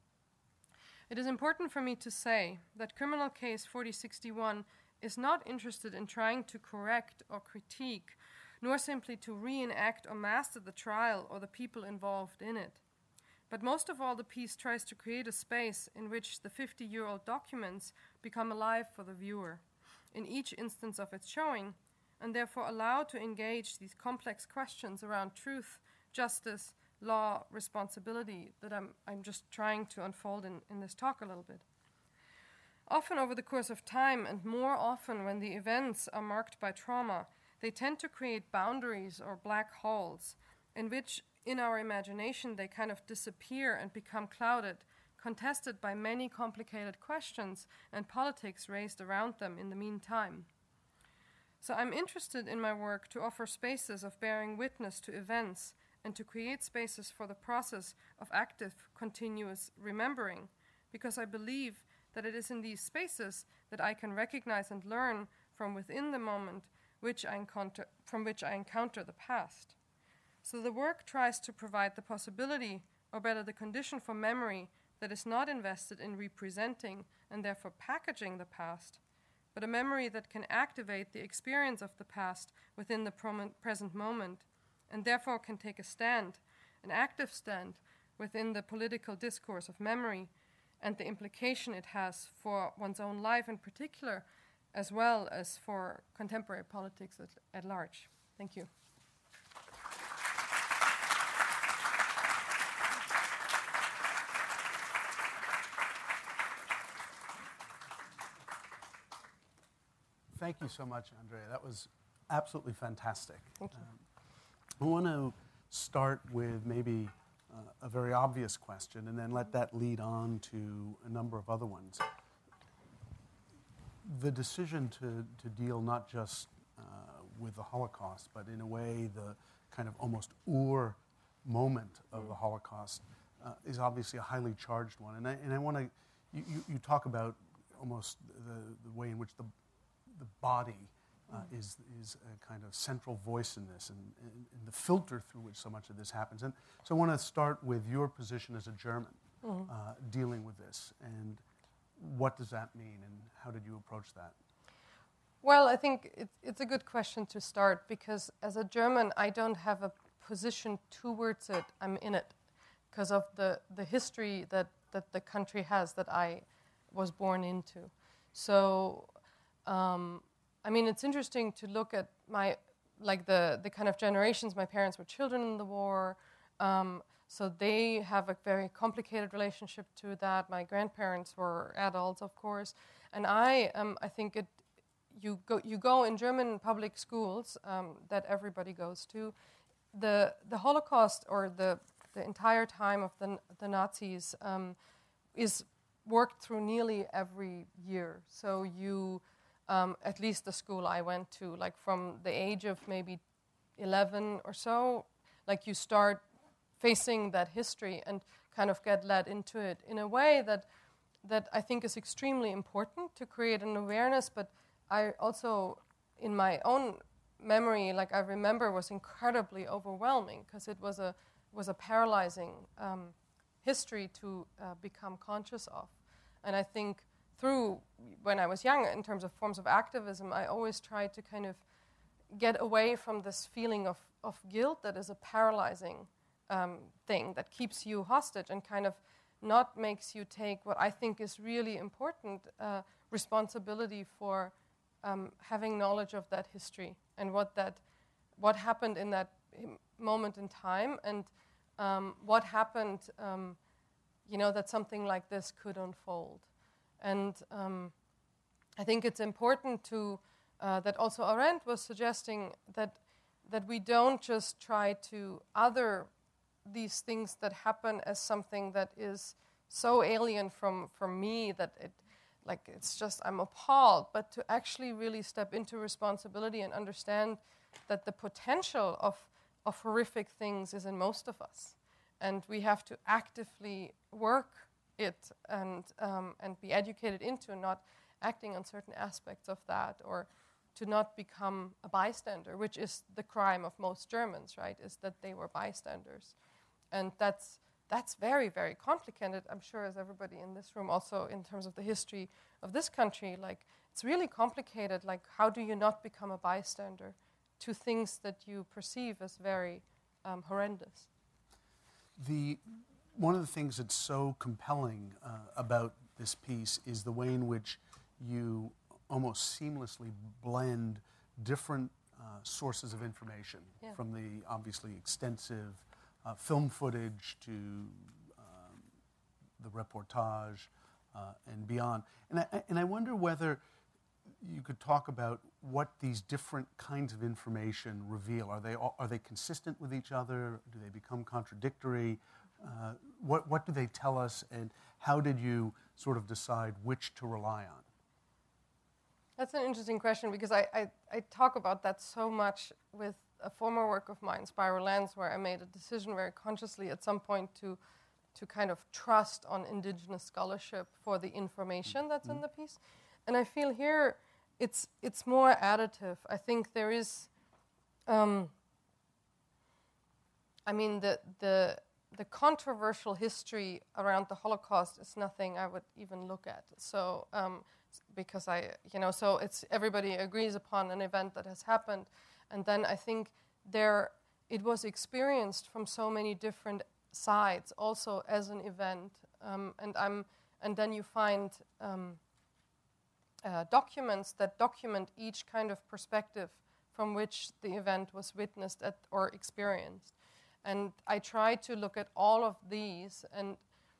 It is important for me to say that Criminal Case 4061 is not interested in trying to correct or critique, nor simply to reenact or master the trial or the people involved in it. But most of all, the piece tries to create a space in which the 50-year-old documents become alive for the viewer in each instance of its showing, and therefore allow to engage these complex questions around truth, justice, law, responsibility that I'm just trying to unfold in this talk a little bit. Often over the course of time, and more often when the events are marked by trauma, they tend to create boundaries or black holes in which, in our imagination, they kind of disappear and become clouded, contested by many complicated questions and politics raised around them in the meantime. So I'm interested in my work to offer spaces of bearing witness to events and to create spaces for the process of active, continuous remembering, because I believe that it is in these spaces that I can recognize and learn from within the moment from which I encounter the past. So the work tries to provide the possibility, or better the condition for memory that is not invested in representing and therefore packaging the past, but a memory that can activate the experience of the past within the present moment, and therefore can take a stand, an active stand, within the political discourse of memory and the implication it has for one's own life in particular, as well as for contemporary politics at large. Thank you. Thank you so much, Andrea. That was absolutely fantastic. Thank you. I want to start with maybe a very obvious question and then let that lead on to a number of other ones. The decision to deal not just with the Holocaust, but in a way the kind of almost moment of the Holocaust is obviously a highly charged one. And I want to, you talk about almost the way in which the body is a kind of central voice in this and the filter through which so much of this happens. And so I want to start with your position as a German dealing with this. And what does that mean and how did you approach that? Well, I think it's a good question to start because as a German, I don't have a position towards it. I'm in it because of the history that the country has that I was born into. So, I mean, it's interesting to look at the kind of generations. My parents were children in the war, so they have a very complicated relationship to that. My grandparents were adults, of course, and I think you go in German public schools that everybody goes to. The Holocaust or the entire time of the Nazis is worked through nearly every year. So you, at least the school I went to, like from the age of maybe 11 or so, like you start facing that history and kind of get led into it in a way that I think is extremely important to create an awareness, but I also, in my own memory, like I remember, was incredibly overwhelming because it was a paralyzing history to become conscious of. And I think through, when I was young, in terms of forms of activism, I always tried to kind of get away from this feeling of guilt that is a paralyzing thing that keeps you hostage and kind of not makes you take what I think is really important responsibility for having knowledge of that history and what happened in that moment in time and what happened, that something like this could unfold. And I think it's important to that also Arendt was suggesting that we don't just try to other these things that happen as something that is so alien from me that it's just I'm appalled, but to actually really step into responsibility and understand that the potential of horrific things is in most of us, and we have to actively work it and be educated into not acting on certain aspects of that, or to not become a bystander, which is the crime of most Germans, right? Is that they were bystanders, and that's very, very complicated. I'm sure, as everybody in this room, also in terms of the history of this country, like it's really complicated. Like, how do you not become a bystander to things that you perceive as very horrendous? One of the things that's so compelling about this piece is the way in which you almost seamlessly blend different sources of information, from the obviously extensive film footage to the reportage and beyond. And I wonder whether you could talk about what these different kinds of information reveal. Are they consistent with each other? Do they become contradictory? What do they tell us, and how did you sort of decide which to rely on? That's an interesting question, because I talk about that so much with a former work of mine, Spiral Lands, where I made a decision very consciously at some point to kind of trust on indigenous scholarship for the information that's in the piece. And I feel here it's more additive. I think there is, the controversial history around the Holocaust is nothing I would even look at. So, because so it's everybody agrees upon an event that has happened, and then I think it was experienced from so many different sides, also as an event, and then you find documents that document each kind of perspective from which the event was witnessed or experienced. And I try to look at all of these and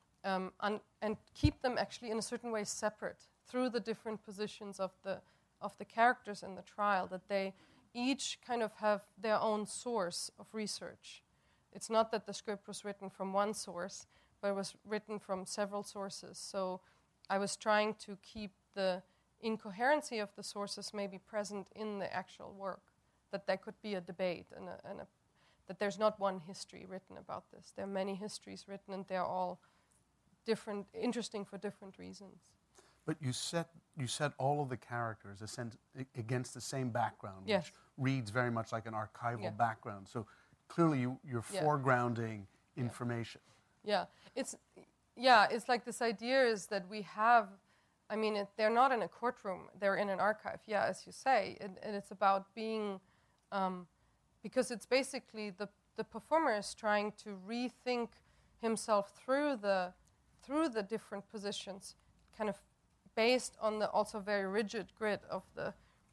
keep them actually in a certain way separate through the different positions of the characters in the trial, that they each kind of have their own source of research. It's not that the script was written from one source, but it was written from several sources. So I was trying to keep the incoherency of the sources maybe present in the actual work, that there could be a debate and that there's not one history written about this. There are many histories written, and they're all different, interesting for different reasons. But you set all of the characters against the same background, which reads very much like an archival background. So clearly you're foregrounding information. It's like this idea is that we have, they're not in a courtroom, they're in an archive, as you say, and it's about being, because it's basically the performer is trying to rethink himself through the different positions, kind of based on the also very rigid grid of the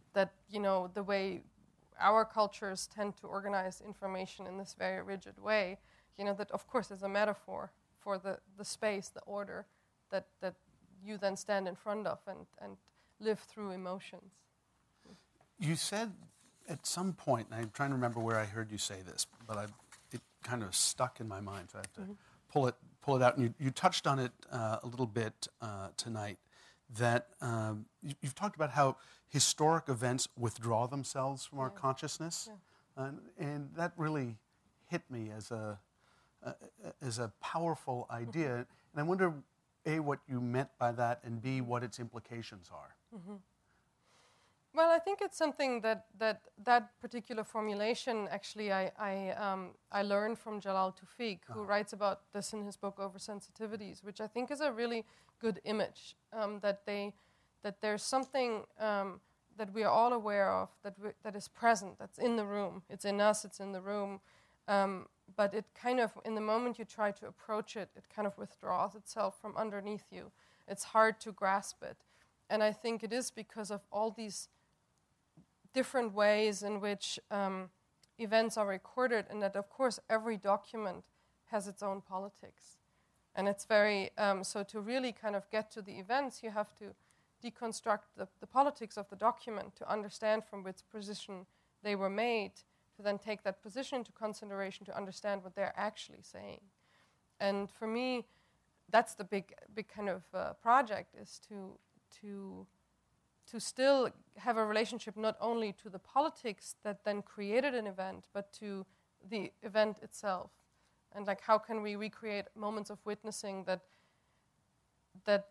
way our cultures tend to organize information in this very rigid way, that of course is a metaphor for the space, the order that you then stand in front of and live through emotions. You said at some point, and I'm trying to remember where I heard you say this, but it kind of stuck in my mind, so I have to pull it out. And you touched on it a little bit tonight, that you've talked about how historic events withdraw themselves from our consciousness, and that really hit me as a powerful idea. And I wonder, A, what you meant by that, and B, what its implications are. Mm-hmm. Well, I think it's something that particular formulation, actually, I learned from Jalal Tawfiq, who writes about this in his book Oversensitivities, which I think is a really good image, that there's something that we are all aware of, that is present, that's in the room. It's in us, it's in the room, but it kind of, in the moment you try to approach it, it kind of withdraws itself from underneath you. It's hard to grasp it. And I think it is because of all these different ways in which events are recorded, and that, of course, every document has its own politics. And it's very, so to really kind of get to the events, you have to deconstruct the politics of the document to understand from which position they were made, to then take that position into consideration to understand what they're actually saying. And for me, that's the big kind of project, is to still have a relationship not only to the politics that then created an event, but to the event itself. And like, how can we recreate moments of witnessing that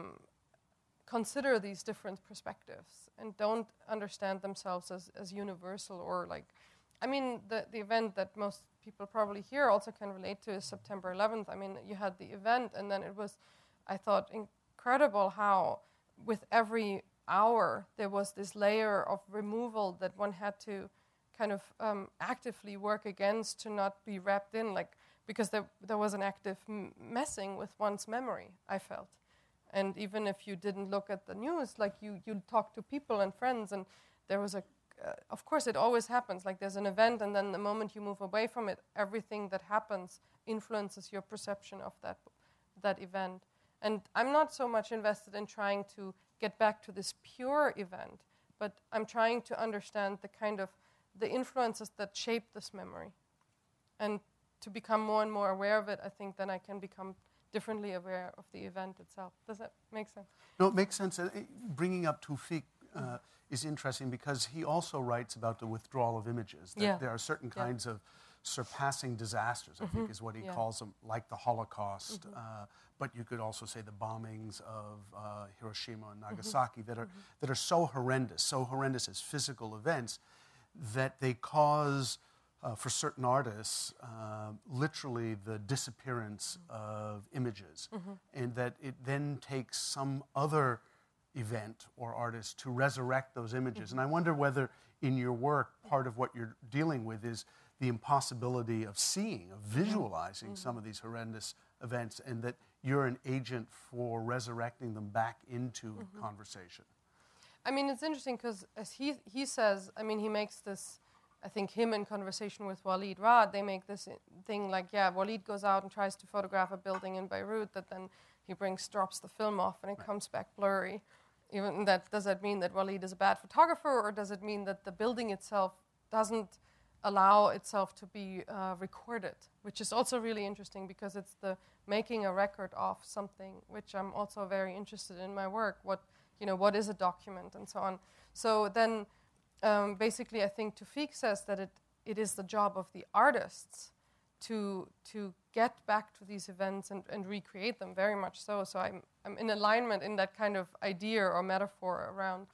consider these different perspectives and don't understand themselves as universal, or like, the event that most people probably here also can relate to is September 11th. You had the event, and then it was, I thought, incredible how with every hour there was this layer of removal that one had to kind of actively work against, to not be wrapped in, like, because there was an active messing with one's memory, I felt. And even if you didn't look at the news, like you'd talk to people and friends, and there was of course it always happens, like there's an event, and then the moment you move away from it, everything that happens influences your perception of that event. And I'm not so much invested in trying to get back to this pure event, but I'm trying to understand the influences that shape this memory. And to become more and more aware of it, I think then I can become differently aware of the event itself. Does that make sense? No, it makes sense. Bringing up Tawfiq, is interesting because he also writes about the withdrawal of images. That there are certain kinds of surpassing disasters, I think is what he calls them, like the Holocaust. But you could also say the bombings of Hiroshima and Nagasaki that are so horrendous as physical events, that they cause, for certain artists, literally the disappearance of images, and that it then takes some other event or artist to resurrect those images. And I wonder whether in your work, part of what you're dealing with is the impossibility of seeing, of visualizing some of these horrendous events, and that you're an agent for resurrecting them back into conversation. I mean, it's interesting because as he says, I mean, he makes this, I think him in conversation with Walid Raad, they make this thing like, Walid goes out and tries to photograph a building in Beirut that then he drops the film off and it comes back blurry. Even that, does that mean that Walid is a bad photographer, or does it mean that the building itself doesn't allow itself to be recorded, which is also really interesting because it's the making a record of something, which I'm also very interested in my work. What is a document and so on. So then, basically, I think Tawfiq says that it is the job of the artists to get back to these events and recreate them, very much so. So I'm in alignment in that kind of idea or metaphor around.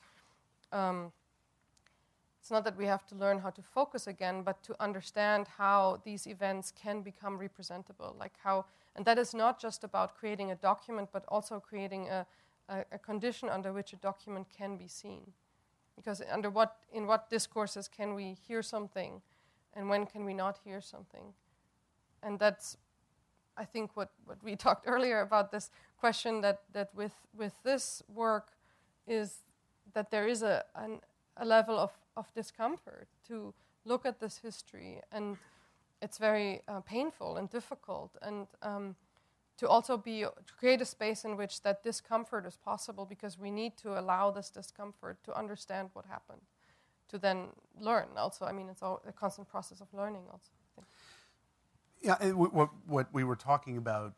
It's not that we have to learn how to focus again, but to understand how these events can become representable, and that is not just about creating a document, but also creating a condition under which a document can be seen. Because in what discourses can we hear something, and when can we not hear something? And that's, I think, what we talked earlier about, this question that with this work is that there is a level of discomfort to look at this history, and it's very painful and difficult, and to also to create a space in which that discomfort is possible, because we need to allow this discomfort to understand what happened, to then learn also. I mean, it's all a constant process of learning also, I think. Yeah, what we were talking about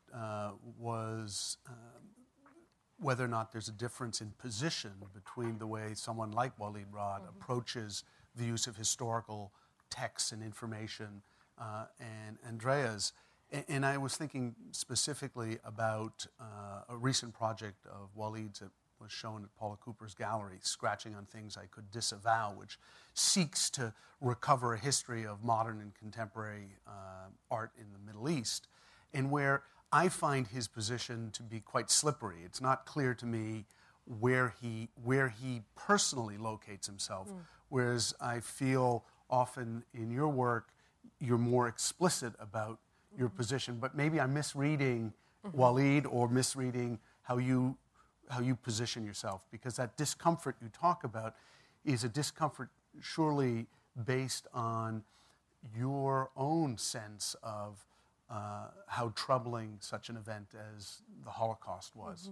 was whether or not there's a difference in position between the way someone like Walid Raad approaches the use of historical texts and information and Andrea's. And I was thinking specifically about a recent project of Walid's that was shown at Paula Cooper's gallery, Scratching on Things I Could Disavow, which seeks to recover a history of modern and contemporary art in the Middle East, and where I find his position to be quite slippery. It's not clear to me where he personally locates himself, whereas I feel often in your work you're more explicit about your position, but maybe I'm misreading Walid or misreading how you position yourself, because that discomfort you talk about is a discomfort surely based on your own sense of how troubling such an event as the Holocaust was.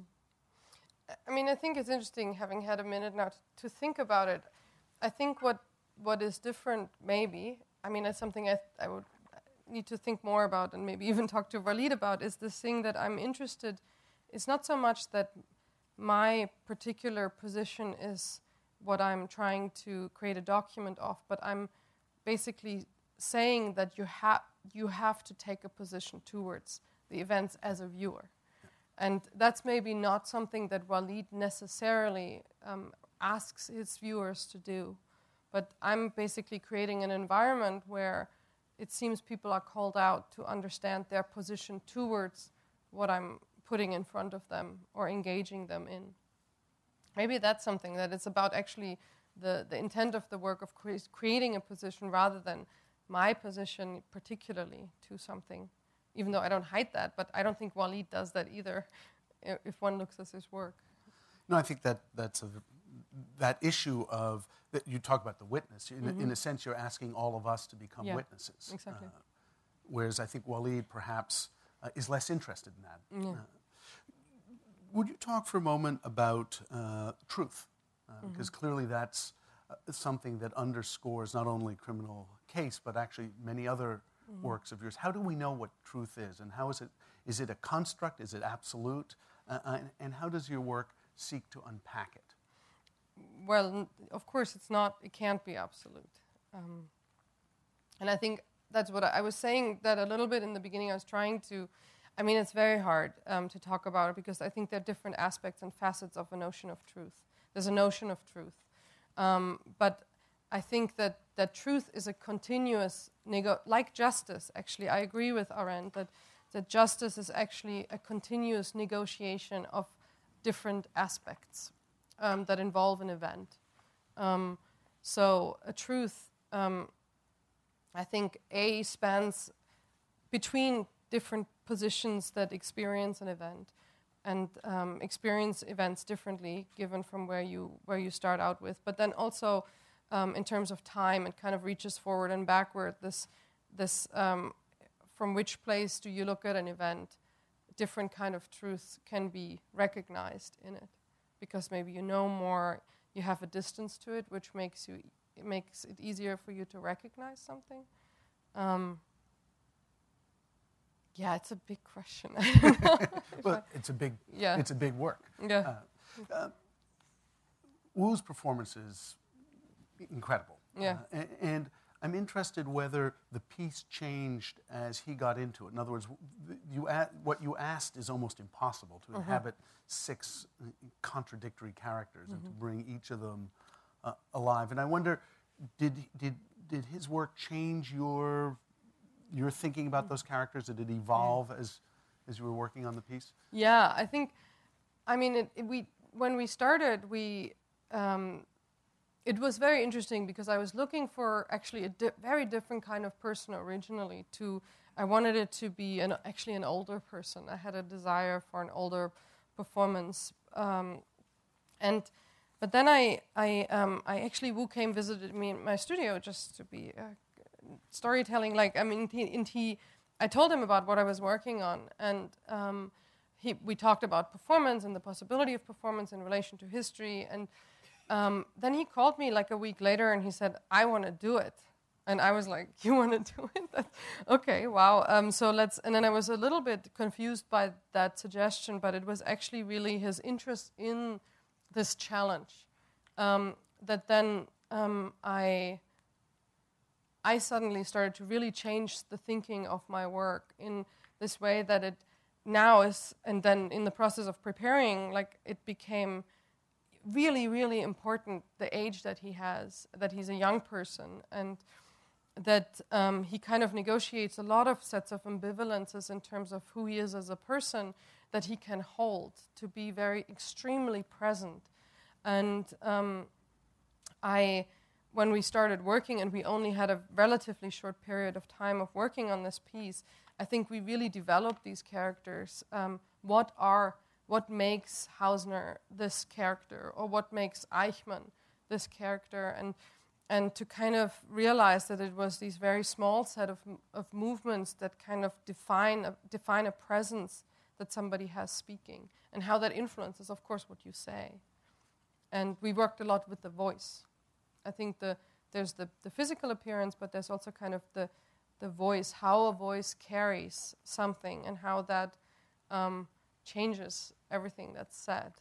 I mean, I think it's interesting, having had a minute now to think about it. I think what is different, maybe, I mean, it's something I would need to think more about and maybe even talk to Walid about, is this thing that I'm interested. It's not so much that my particular position is what I'm trying to create a document of, but I'm basically saying that you have to take a position towards the events as a viewer. And that's maybe not something that Walid necessarily asks his viewers to do, but I'm basically creating an environment where it seems people are called out to understand their position towards what I'm putting in front of them or engaging them in. Maybe that's something that it's about actually the intent of the work of creating a position rather than my position particularly to something, even though I don't hide that, but I don't think Walid does that either if one looks at his work. No, I think that's that issue of, that you talk about the witness. In a sense, you're asking all of us to become witnesses. Exactly. Whereas I think Walid perhaps is less interested in that. Would you talk for a moment about truth? Because clearly that's something that underscores not only Criminal Case, but actually many other works of yours. How do we know what truth is, and how is it a construct, is it absolute, and how does your work seek to unpack it? well, of course, it's not. It can't be absolute. And I think that's what I was saying that a little bit in the beginning. I was trying to. I mean, it's very hard to talk about it because I think there are different aspects and facets of a notion of truth. There's a notion of truth, but I think that truth is a continuous like justice. Actually, I agree with Arendt that justice is actually a continuous negotiation of different aspects that involve an event. So a truth, I think, spans between different positions that experience an event and experience events differently given from where you start out with. But then also in terms of time, it kind of reaches forward and backward. This from which place do you look at an event? Different kind of truths can be recognized in it because maybe you know more, you have a distance to it, which makes it easier for you to recognize something. Yeah, it's a big question. I don't know. Well, it's a big work. Yeah. Wu's performance is incredible. Yeah. And I'm interested whether the piece changed as he got into it. In other words, what you asked is almost impossible, to inhabit 6 contradictory characters and to bring each of them alive. And I wonder, did his work change your thinking about those characters? Did it evolve as you were working on the piece? Yeah, I think, I mean, when we started, it was very interesting because I was looking for actually a very different kind of person originally. I wanted it to be actually an older person. I had a desire for an older performance, but then I actually Wu came visited me in my studio just to be storytelling. Like I told him about what I was working on, and we talked about performance and the possibility of performance in relation to history. And then he called me like a week later and he said, I want to do it. And I was like, you want to do it? Okay, wow. So let's, and then I was a little bit confused by that suggestion, but it was actually really his interest in this challenge that then I suddenly started to really change the thinking of my work in this way that it now is, and then in the process of preparing, like it became really, really important, the age that he has, that he's a young person, and that he kind of negotiates a lot of sets of ambivalences in terms of who he is as a person that he can hold, to be very extremely present. And when we started working, and we only had a relatively short period of time of working on this piece, I think we really developed these characters. What makes Hausner this character, or what makes Eichmann this character, and to kind of realize that it was these very small set of movements that kind of define a presence that somebody has speaking, and how that influences, of course, what you say. And we worked a lot with the voice. I think there's the physical appearance, but there's also kind of the voice, how a voice carries something, and how that changes everything that's said.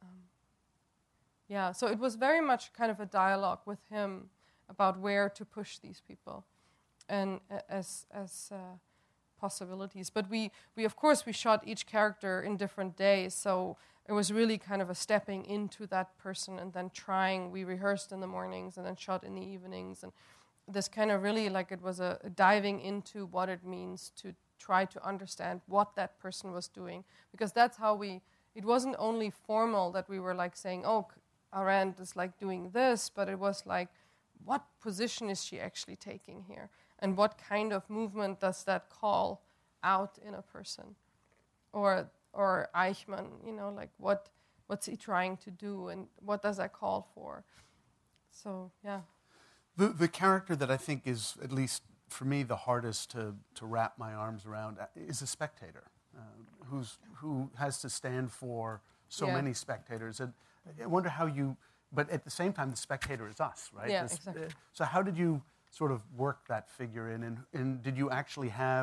So it was very much kind of a dialogue with him about where to push these people, and as possibilities. But we of course we shot each character in different days, so it was really kind of a stepping into that person and then trying. We rehearsed in the mornings and then shot in the evenings, and this kind of really, like, it was a diving into what it means to try to understand what that person was doing, because that's how it wasn't only formal that we were like saying, oh, Arendt is like doing this, but it was like, what position is she actually taking here? And what kind of movement does that call out in a person? Or Eichmann, like what's he trying to do, and what does that call for? So, yeah. The character that I think is, at least for me, the hardest to wrap my arms around is a spectator who has to stand for so many spectators. And I wonder how but at the same time, the spectator is us, right? Yeah, exactly. So how did you sort of work that figure in, and did you actually have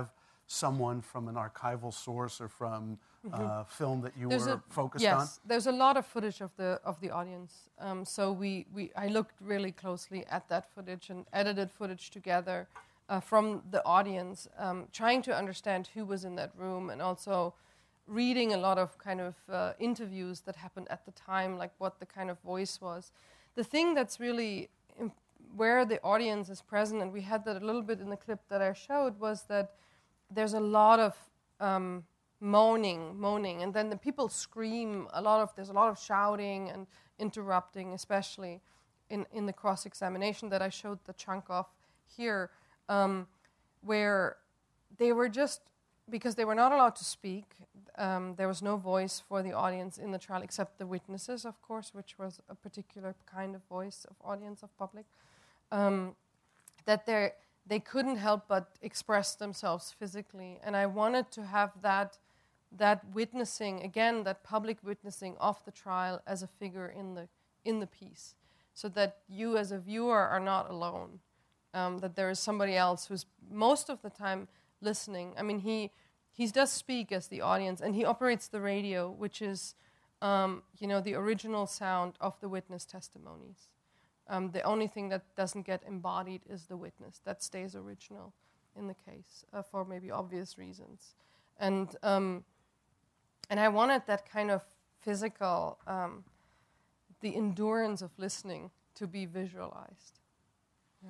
someone from an archival source or from film that you were focused on? Yes, there's a lot of footage of the audience. So I looked really closely at that footage and edited footage together from the audience, trying to understand who was in that room, and also reading a lot of kind of interviews that happened at the time, like what the kind of voice was. The thing that's really where the audience is present, and we had that a little bit in the clip that I showed, was that there's a lot of moaning, and then the people scream there's a lot of shouting and interrupting, especially in the cross-examination that I showed the chunk of here, where they were just, because they were not allowed to speak, there was no voice for the audience in the trial except the witnesses, of course, which was a particular kind of voice of audience, of public, that they couldn't help but express themselves physically. And I wanted to have that witnessing, again, that public witnessing of the trial as a figure in the piece, so that you as a viewer are not alone, that there is somebody else who's most of the time listening. I mean, he does speak as the audience, and he operates the radio, which is, the original sound of the witness testimonies. The only thing that doesn't get embodied is the witness. That stays original in the case for maybe obvious reasons. And I wanted that kind of physical, the endurance of listening to be visualized. Yeah.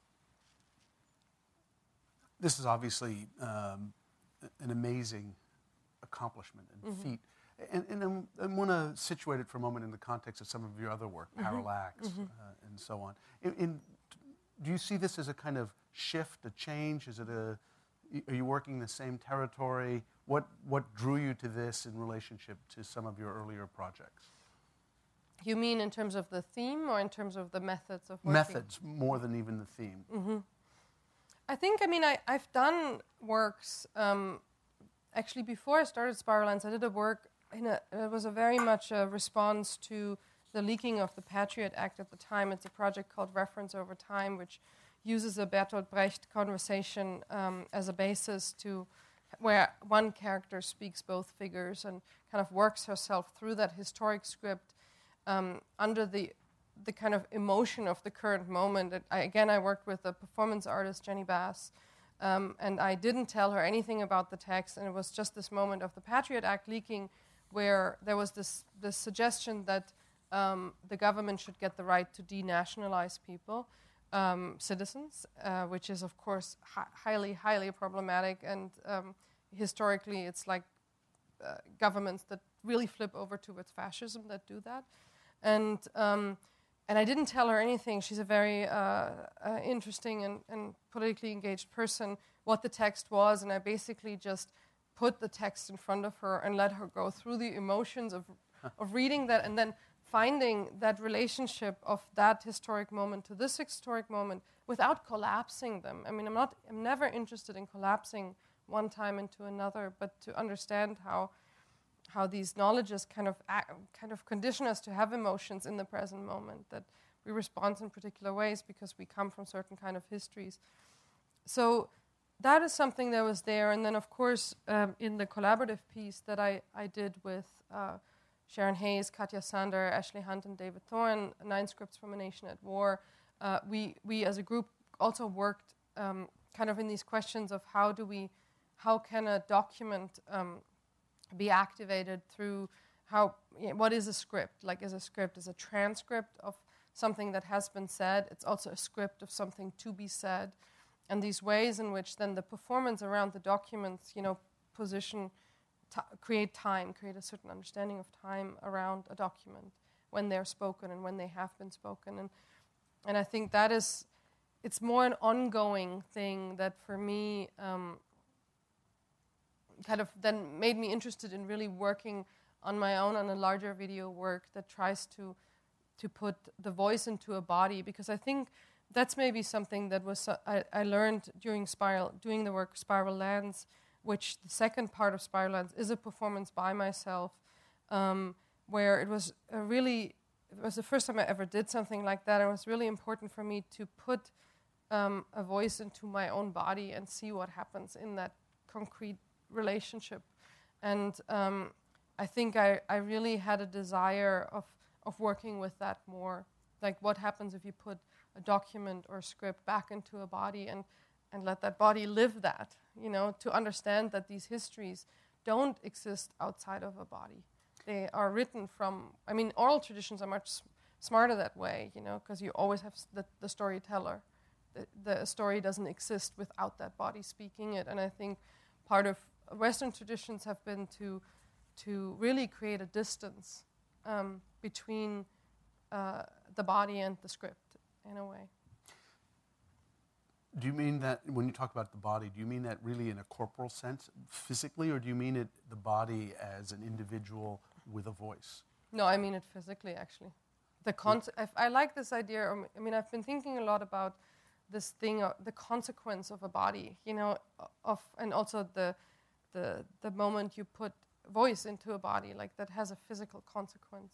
This is obviously an amazing accomplishment and feat. And I want to situate it for a moment in the context of some of your other work, Parallax, and so on. Do you see this as a kind of shift, a change? Are you working in the same territory? What drew you to this in relationship to some of your earlier projects? You mean in terms of the theme or in terms of the methods of working? Methods, more than even the theme. I think, I've done works, actually before I started Spiral Lines, I did a work, it was a very much a response to the leaking of the Patriot Act at the time. It's a project called Reference Over Time, which uses a Bertolt Brecht conversation as a basis to where one character speaks both figures and kind of works herself through that historic script under the kind of emotion of the current moment. I worked with a performance artist, Jenny Bass, and I didn't tell her anything about the text, and it was just this moment of the Patriot Act leaking where there was this suggestion that the government should get the right to denationalize people, citizens, which is, of course, highly, highly problematic, and historically it's like governments that really flip over towards fascism that do that. And I didn't tell her anything. She's a very interesting and politically engaged person, what the text was, and I basically just put the text in front of her and let her go through the emotions of reading that and then finding that relationship of that historic moment to this historic moment without collapsing them. I mean, I'm never interested in collapsing one time into another, but to understand how these knowledges kind of condition us to have emotions in the present moment, that we respond in particular ways because we come from certain kind of histories. So that is something that was there. And then, of course, in the collaborative piece that I did with Sharon Hayes, Katja Sander, Ashley Hunt, and David Thorne, 9 Scripts from a Nation at War, we as a group also worked kind of in these questions of how can a document be activated through what is a script? Like, is a script is a transcript of something that has been said. It's also a script of something to be said. And these ways in which then the performance around the documents, position, create time, create a certain understanding of time around a document when they're spoken and when they have been spoken. And I think that it's more an ongoing thing that for me kind of then made me interested in really working on my own on a larger video work that tries to put the voice into a body, because I think that's maybe something that was I learned during doing the work Spiral Lands, which the second part of Spiral Lands is a performance by myself, where it was the first time I ever did something like that. It was really important for me to put a voice into my own body and see what happens in that concrete relationship. And I think I really had a desire of working with that more. Like, what happens if you put a document or a script back into a body and let that body live that, to understand that these histories don't exist outside of a body. They are written from, oral traditions are much smarter that way, because you always have the storyteller. The story doesn't exist without that body speaking it. And I think part of Western traditions have been to really create a distance between the body and the script, in a way. Do you mean that, when you talk about the body, do you mean that really in a corporal sense, physically, or do you mean the body as an individual with a voice? No, I mean it physically, actually. I like this idea. I've been thinking a lot about this thing, the consequence of a body, and also the moment you put voice into a body, like that has a physical consequence.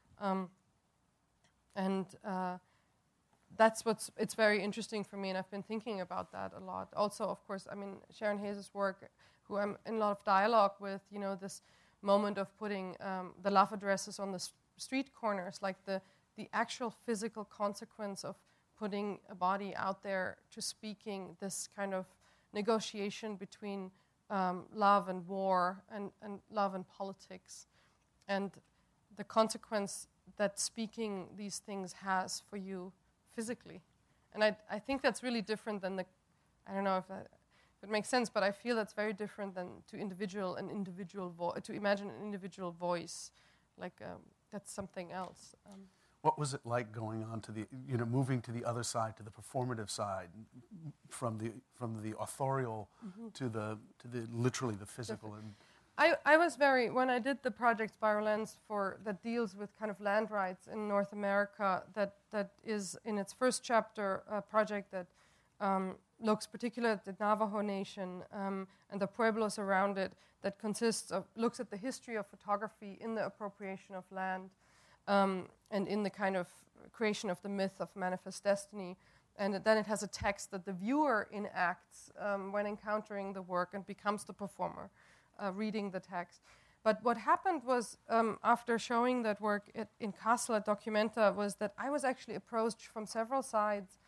That's it's very interesting for me, and I've been thinking about that a lot. Also, of course, Sharon Hayes' work, who I'm in a lot of dialogue with, this moment of putting the love addresses on the street corners, like the actual physical consequence of putting a body out there to speaking this kind of negotiation between love and war and love and politics, and the consequence that speaking these things has for you physically. And I think that's really different than I don't know if it makes sense, but I feel that's very different than to imagine an individual voice, like that's something else. What was it like going on to moving to the other side, to the performative side, from the authorial to the literally the physical? I was when I did the project Spiral Lands that deals with kind of land rights in North America, that is in its first chapter a project that looks particularly at the Navajo Nation and the pueblos around it, that looks at the history of photography in the appropriation of land and in the kind of creation of the myth of manifest destiny. And then it has a text that the viewer enacts when encountering the work and becomes the performer. Reading the text. But what happened was, after showing that work in Kassel at Documenta, was that I was actually approached from several sides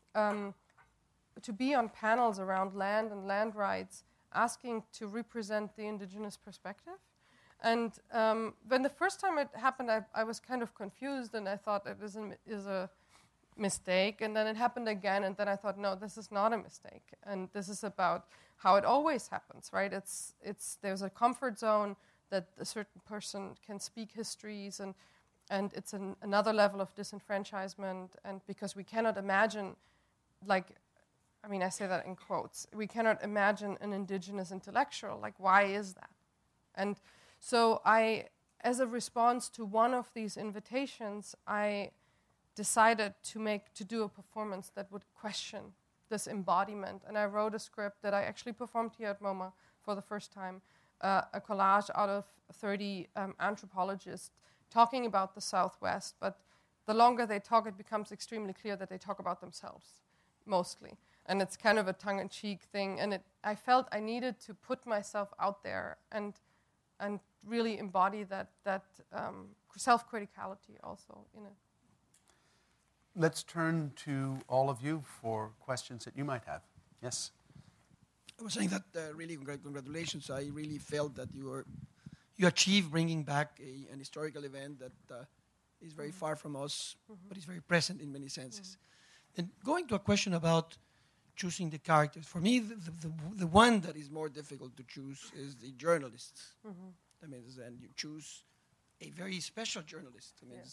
to be on panels around land and land rights, asking to represent the indigenous perspective. And when the first time it happened, I was kind of confused, and I thought it is a mistake. And then it happened again, and then I thought, no, this is not a mistake. And this is about how it always happens, right? There's a comfort zone that a certain person can speak histories, and it's another level of disenfranchisement. And because we cannot imagine, I say that in quotes, we cannot imagine an indigenous intellectual. Like, why is that? And so as a response to one of these invitations, I decided to do a performance that would question this embodiment. And I wrote a script that I actually performed here at MoMA for the first time, a collage out of 30 anthropologists talking about the Southwest. But the longer they talk, it becomes extremely clear that they talk about themselves, mostly. And it's kind of a tongue-in-cheek thing. And I felt I needed to put myself out there and really embody that self-criticality also in it. Let's turn to all of you for questions that you might have. Yes? I was saying that really congratulations. I really felt that you achieved bringing back an historical event that is very far from us, but is very present in many senses. And going to a question about choosing the characters, for me, the one that is more difficult to choose is the journalists. That means, and you choose a very special journalist.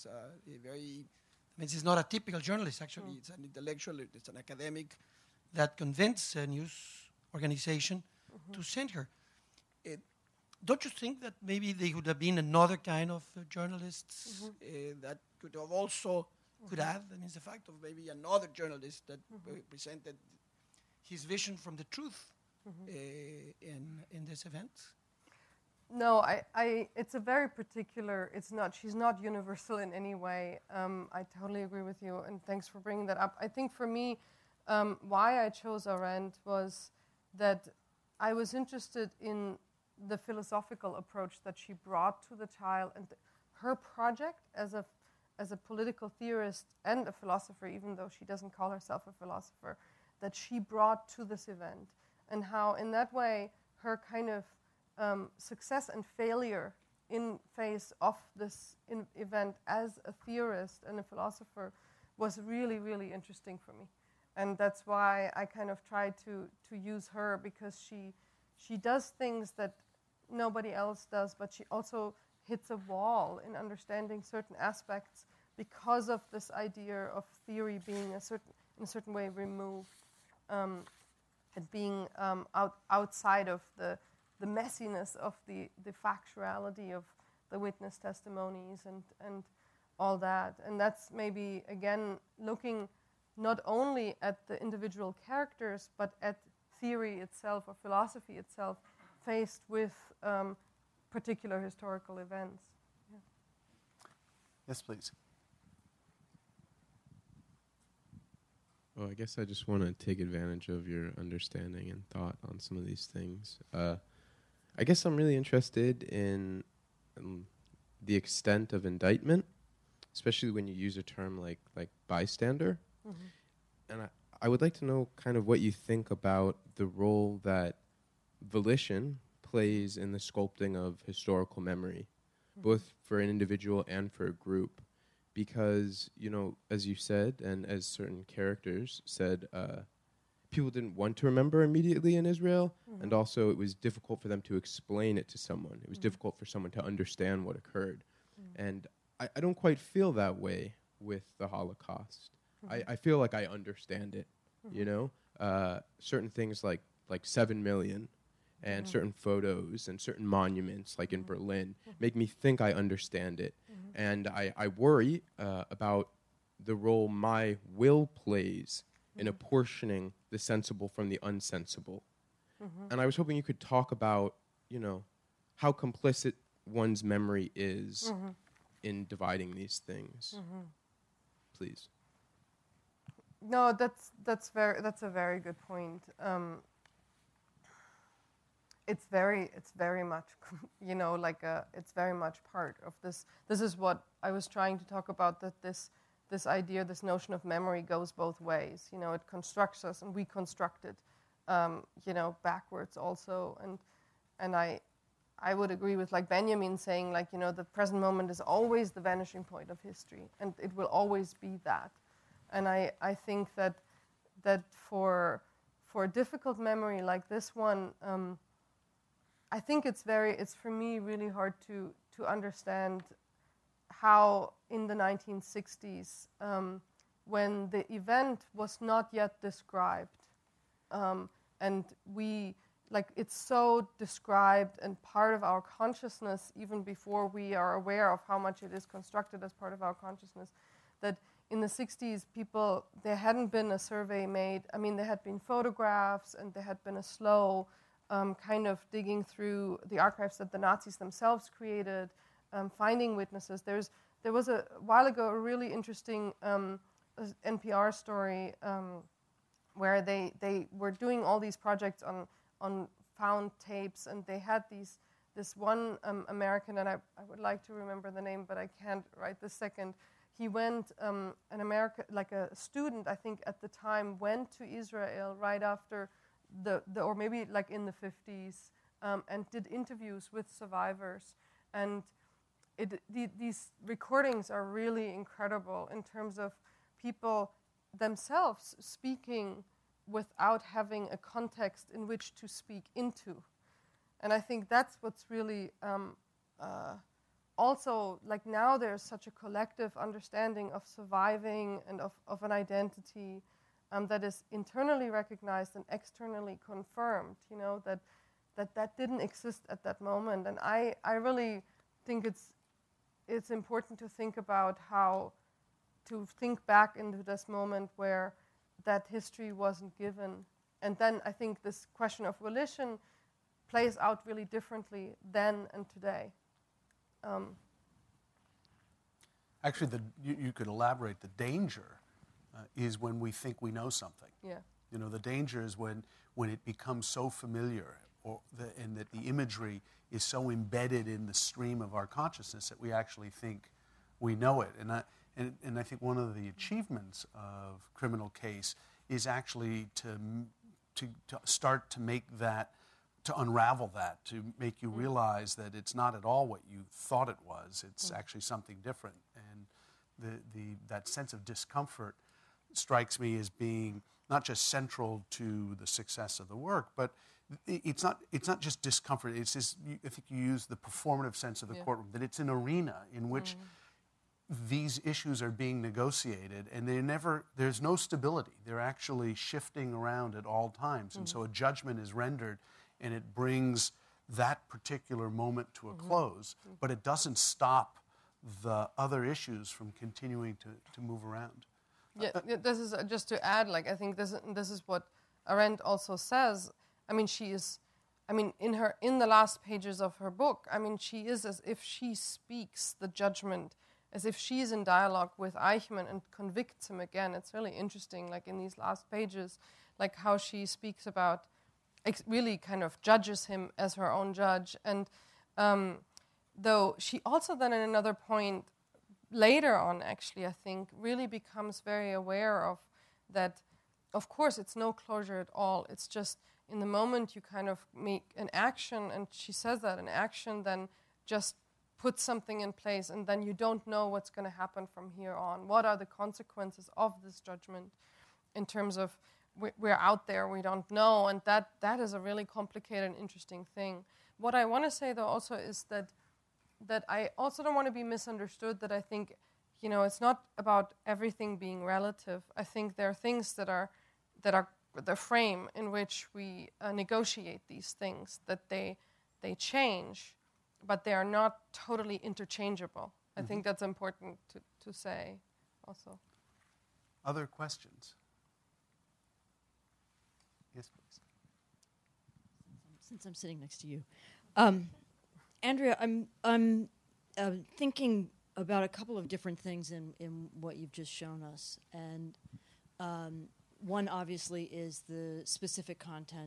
It's not a typical journalist, actually. It's an intellectual, it's an academic that convinced a news organization to send her. Don't you think that maybe they would have been another kind of journalists that could have also could have? That means the fact of maybe another journalist that presented his vision from the truth in this event? No, it's a very particular, she's not universal in any way. I totally agree with you, and thanks for bringing that up. I think for me, why I chose Arendt was that I was interested in the philosophical approach that she brought to the trial, and her project as a political theorist and a philosopher, even though she doesn't call herself a philosopher, that she brought to this event, and how in that way her kind of success and failure in face of this event as a theorist and a philosopher was really, really interesting for me. And that's why I kind of tried to use her, because she does things that nobody else does, but she also hits a wall in understanding certain aspects because of this idea of theory being in a certain way removed, and being outside of the messiness of the factuality of the witness testimonies and all that. And that's maybe, again, looking not only at the individual characters, but at theory itself or philosophy itself, faced with particular historical events. Yeah. Yes, please. Well, I guess I just want to take advantage of your understanding and thought on some of these things. I guess I'm really interested in the extent of indictment, especially when you use a term like bystander. Mm-hmm. And I would like to know kind of what you think about the role that volition plays in the sculpting of historical memory, both for an individual and for a group. Because, you know, as you said, and as certain characters said, people didn't want to remember immediately in Israel, and also it was difficult for them to explain it to someone. It was difficult for someone to understand what occurred. And I don't quite feel that way with the Holocaust. I feel like I understand it, you know? Certain things like 7 million, and certain photos and certain monuments, like in Berlin, make me think I understand it. And I worry about the role my will plays in apportioning the sensible from the unsensible. And I was hoping you could talk about, you know, how complicit one's memory is in dividing these things. Please. No, that's a very good point. It's very much, you know, it's very much part of this. This is what I was trying to talk about, that this idea, this notion of memory goes both ways. You know, it constructs us and we construct it, you know, backwards also. And I would agree with like Benjamin saying, like, you know, the present moment is always the vanishing point of history, and it will always be that. And I think that for a difficult memory like this one, I think it's for me really hard to understand how in the 1960s, when the event was not yet described, and it's so described and part of our consciousness even before we are aware of how much it is constructed as part of our consciousness, that in the 60s, there hadn't been a survey made. I mean, there had been photographs and there had been a slow kind of digging through the archives that the Nazis themselves created, finding witnesses. There was a while ago a really interesting NPR story where they were doing all these projects on found tapes, and they had this one American, and I would like to remember the name, but I can't right this second. He went, an American, like a student, I think at the time, went to Israel right after or maybe like in the 50s, and did interviews with survivors. And these recordings are really incredible in terms of people themselves speaking without having a context in which to speak into. And I think that's what's really also, like now there's such a collective understanding of surviving and of an identity that is internally recognized and externally confirmed, you know, that didn't exist at that moment. And I really think it's important to think about how to think back into this moment where that history wasn't given. And then I think this question of volition plays out really differently then and today. Actually, you could elaborate. The danger is when we think we know something. Yeah. You know, the danger is when it becomes so familiar and that the imagery is so embedded in the stream of our consciousness that we actually think we know it. And I think one of the achievements of Criminal Case is actually to start to make that, to unravel that, to make you realize that it's not at all what you thought it was. It's actually something different. And that sense of discomfort strikes me as being not just central to the success of the work, but it's not just discomfort. It's just, I think you use the performative sense of the courtroom, that it's an arena in which these issues are being negotiated, and there's no stability. They're actually shifting around at all times. And so a judgment is rendered, and it brings that particular moment to a close, but it doesn't stop the other issues from continuing to move around. Yeah, this is just to add, like, I think this is what Arendt also says. I mean, in the last pages of her book, I mean, she is as if she speaks the judgment, as if she's in dialogue with Eichmann and convicts him again. It's really interesting, like in these last pages, like how she speaks about, really kind of judges him as her own judge. And though she also then at another point, later on actually, I think, really becomes very aware of that, of course, it's no closure at all. It's just in the moment you kind of make an action, and she says that an action then just puts something in place, and then you don't know what's going to happen from here on. What are the consequences of this judgment in terms of we're out there, we don't know, and that is a really complicated and interesting thing. What I want to say, though, also is that I also don't want to be misunderstood, that I think, it's not about everything being relative. I think there are things that are the frame in which we negotiate these things, that they change, but they are not totally interchangeable. I think that's important to say also. Other questions? Yes, please. Since I'm sitting next to you. Andrea, I'm thinking about a couple of different things in what you've just shown us. And one, obviously, is the specific content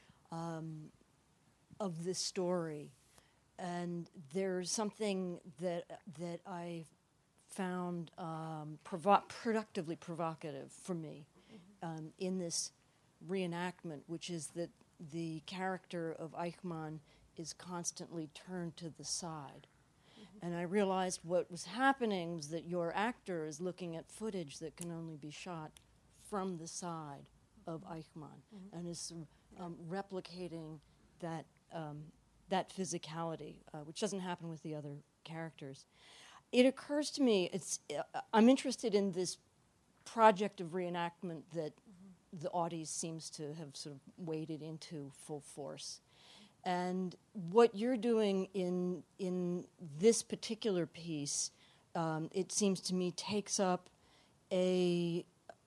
of this story. And there's something that I found productively provocative for me in this reenactment, which is that the character of Eichmann is constantly turned to the side. And I realized what was happening was that your actor is looking at footage that can only be shot from the side of Eichmann and is replicating that physicality, which doesn't happen with the other characters. It occurs to me, I'm interested in this project of reenactment that the audience seems to have sort of waded into full force. And what you're doing in this particular piece, it seems to me, takes up a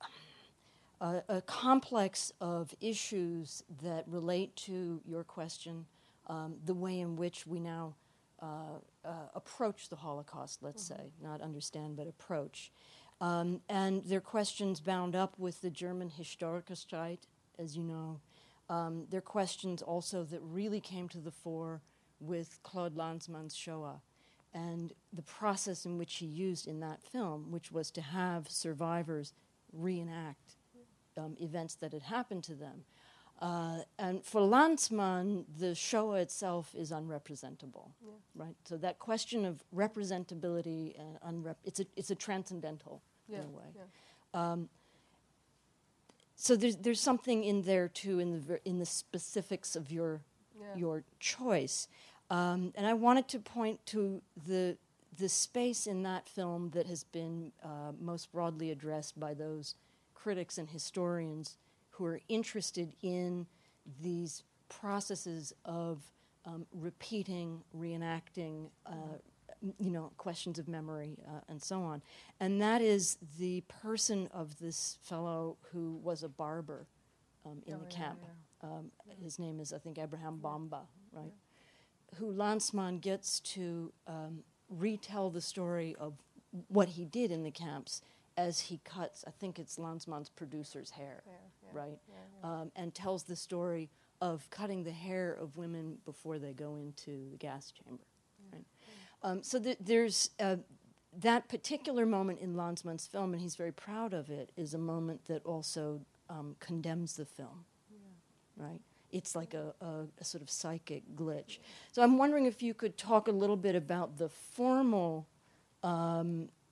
complex of issues that relate to your question, the way in which we now approach the Holocaust, let's say, not understand but approach. And there are questions bound up with the German Historikerstreit, as you know. There are questions also that really came to the fore with Claude Lanzmann's Shoah and the process in which he used in that film, which was to have survivors reenact events that had happened to them. And for Lanzmann, the Shoah itself is unrepresentable, right? So that question of representability and it's a transcendental in a way. So there's something in there too in the specifics of your choice, and I wanted to point to the space in that film that has been most broadly addressed by those critics and historians who are interested in these processes of repeating, reenacting, questions of memory, and so on. And that is the person of this fellow who was a barber in the camp. His name is, I think, Abraham Bamba, right? Who Lanzmann gets to retell the story of what he did in the camps as he cuts, I think it's Lanzmann's producer's hair, right? And tells the story of cutting the hair of women before they go into the gas chamber. Right? So there's that particular moment in Lanzmann's film, and he's very proud of it, is a moment that also condemns the film, right? It's like a sort of psychic glitch. So I'm wondering if you could talk a little bit about the formal, I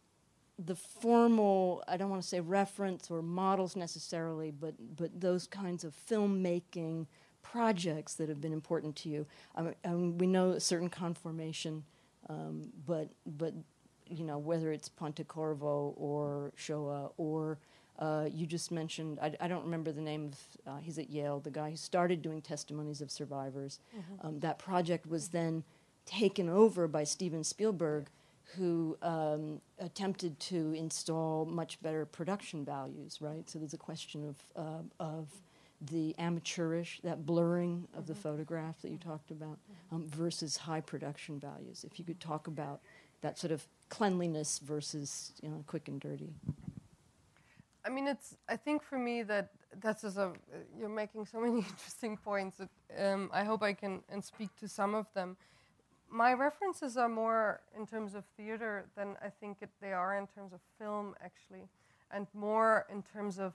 don't want to say reference or models necessarily, but those kinds of filmmaking projects that have been important to you. We know a certain conformation, but you know, whether it's Pontecorvo or Shoah or you just mentioned, I don't remember the name of, he's at Yale, the guy who started doing Testimonies of Survivors. That project was then taken over by Steven Spielberg, who attempted to install much better production values, right? So there's a question of the amateurish, that blurring of the photograph that you talked about, versus high production values. If you could talk about that sort of cleanliness versus, you know, quick and dirty. I mean, I think for me that's just you're making so many interesting points that I hope I can speak to some of them. My references are more in terms of theater than I think they are in terms of film, actually, and more in terms of,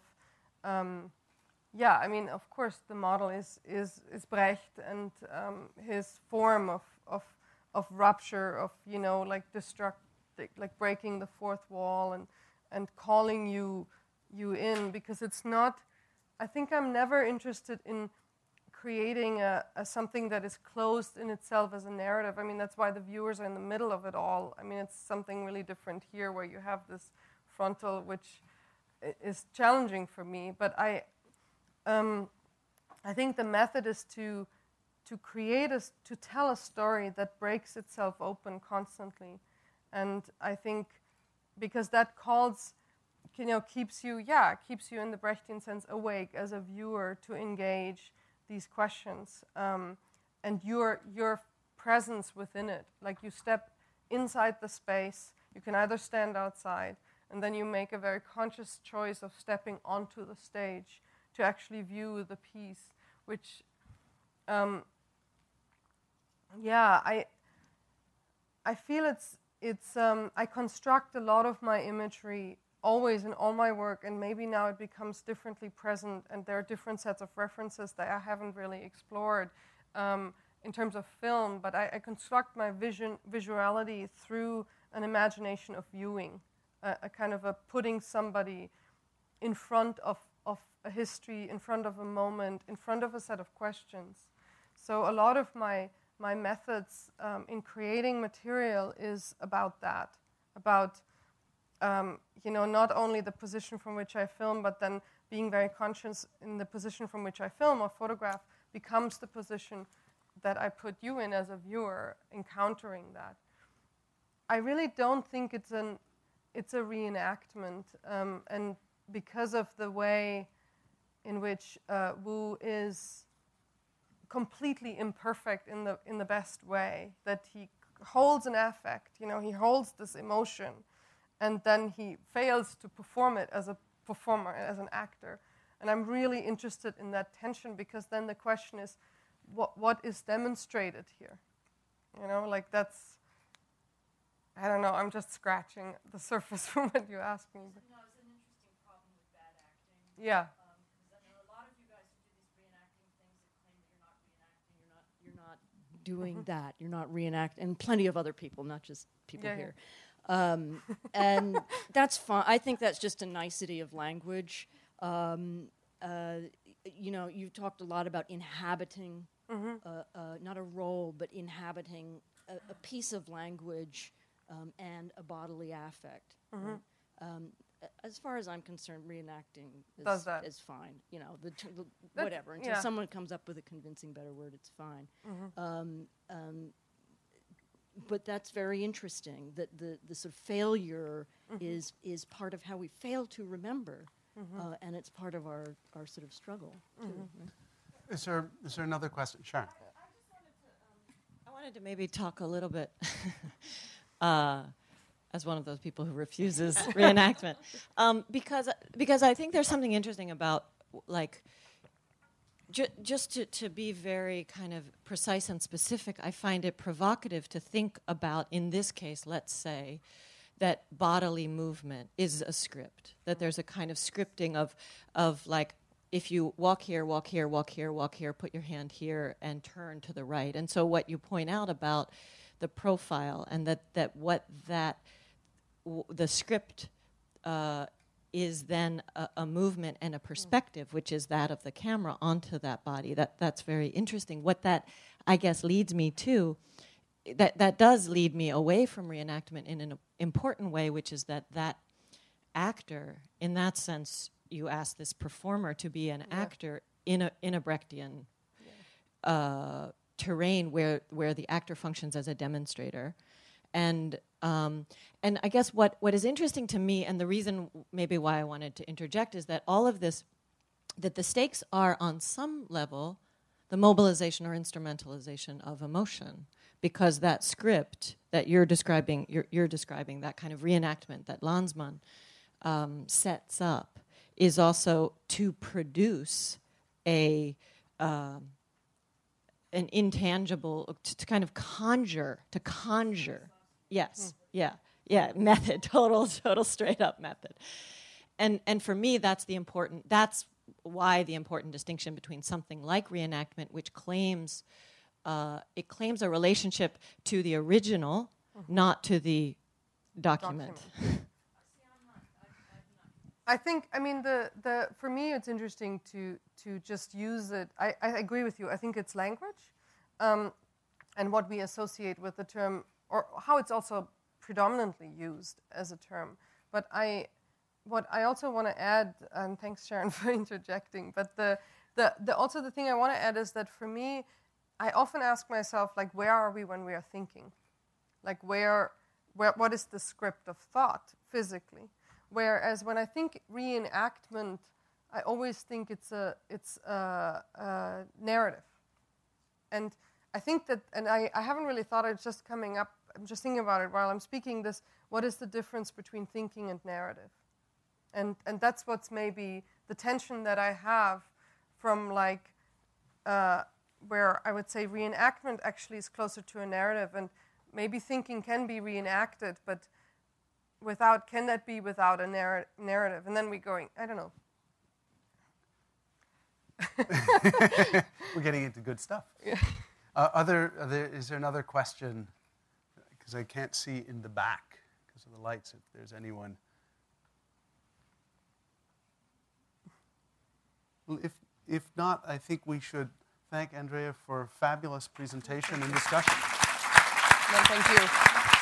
I mean, of course, the model is Brecht and his form of rupture, of, you know, like like breaking the fourth wall and calling you in, because it's not, I think I'm never interested in creating a something that is closed in itself as a narrative. I mean, that's why the viewers are in the middle of it all. I mean, it's something really different here where you have this frontal, which is challenging for me. But I think the method is to tell a story that breaks itself open constantly. And I think because that keeps you in the Brechtian sense awake as a viewer to engage these questions, and your presence within it. Like, you step inside the space, you can either stand outside, and then you make a very conscious choice of stepping onto the stage to actually view the piece, which, I feel it's I construct a lot of my imagery always in all my work, and maybe now it becomes differently present, and there are different sets of references that I haven't really explored in terms of film, but I construct my visuality through an imagination of viewing, a kind of a putting somebody in front of a history, in front of a moment, in front of a set of questions. So a lot of my methods in creating material is about that, about not only the position from which I film, but then being very conscious in the position from which I film or photograph becomes the position that I put you in as a viewer, encountering that. I really don't think it's a reenactment, and because of the way in which Wu is completely imperfect in the best way, that he holds an affect, he holds this emotion, and then he fails to perform it as a performer, as an actor. And I'm really interested in that tension, because then the question is, what is demonstrated here? That's, I don't know, I'm just scratching the surface from what you asked me. No, it's an interesting problem with bad acting. Yeah. Because I know a lot of you guys who do these reenacting things that claim that you're not doing that. You're not reenacting, and plenty of other people, not just people here. And that's fine. I think that's just a nicety of language. You've talked a lot about inhabiting, not a role, but inhabiting a piece of language and a bodily affect. Right? As far as I'm concerned, reenacting is fine. Whatever. Until someone comes up with a convincing better word, it's fine. But that's very interesting, that the sort of failure is part of how we fail to remember, and it's part of our sort of struggle, too. Right? Is there another question? Sharon. I wanted to maybe talk a little bit as one of those people who refuses reenactment, because I think there's something interesting about, like, Just to be very kind of precise and specific, I find it provocative to think about, in this case, let's say, that bodily movement is a script, that there's a kind of scripting of like, if you walk here, walk here, walk here, walk here, put your hand here, and turn to the right. And so what you point out about the profile, and the script is then a movement and a perspective, which is that of the camera onto that body. That's very interesting. What that, I guess, leads me to, that does lead me away from reenactment in an important way, which is that actor, in that sense, you ask this performer to be an actor in a Brechtian terrain where the actor functions as a demonstrator. And I guess what is interesting to me, and the reason maybe why I wanted to interject, is that all of this, that the stakes are on some level the mobilization or instrumentalization of emotion, because that script that you're describing, that kind of reenactment that Lanzmann sets up, is also to produce an intangible, to kind of conjure. Yes, method, total straight up method. And for me, that's why the important distinction between something like reenactment, which claims a relationship to the original, not to the document. I think, for me, it's interesting to just use it. I agree with you. I think it's language, and what we associate with the term, or how it's also predominantly used as a term. But what I also want to add, and thanks Sharon for interjecting, but the thing I want to add is that for me, I often ask myself, like, where are we when we are thinking? Like, what is the script of thought physically? Whereas when I think reenactment, I always think it's a narrative. And I think that, and I haven't really thought, it's just coming up, I'm just thinking about it while I'm speaking this, what is the difference between thinking and narrative? And that's what's maybe the tension that I have from where I would say reenactment actually is closer to a narrative, and maybe thinking can be reenacted, but can that be without a narrative? And then we're going, I don't know. We're getting into good stuff. Yeah. Is there another question? Because I can't see in the back because of the lights, if there's anyone. Well, if not, I think we should thank Andrea for a fabulous presentation and discussion. No, thank you.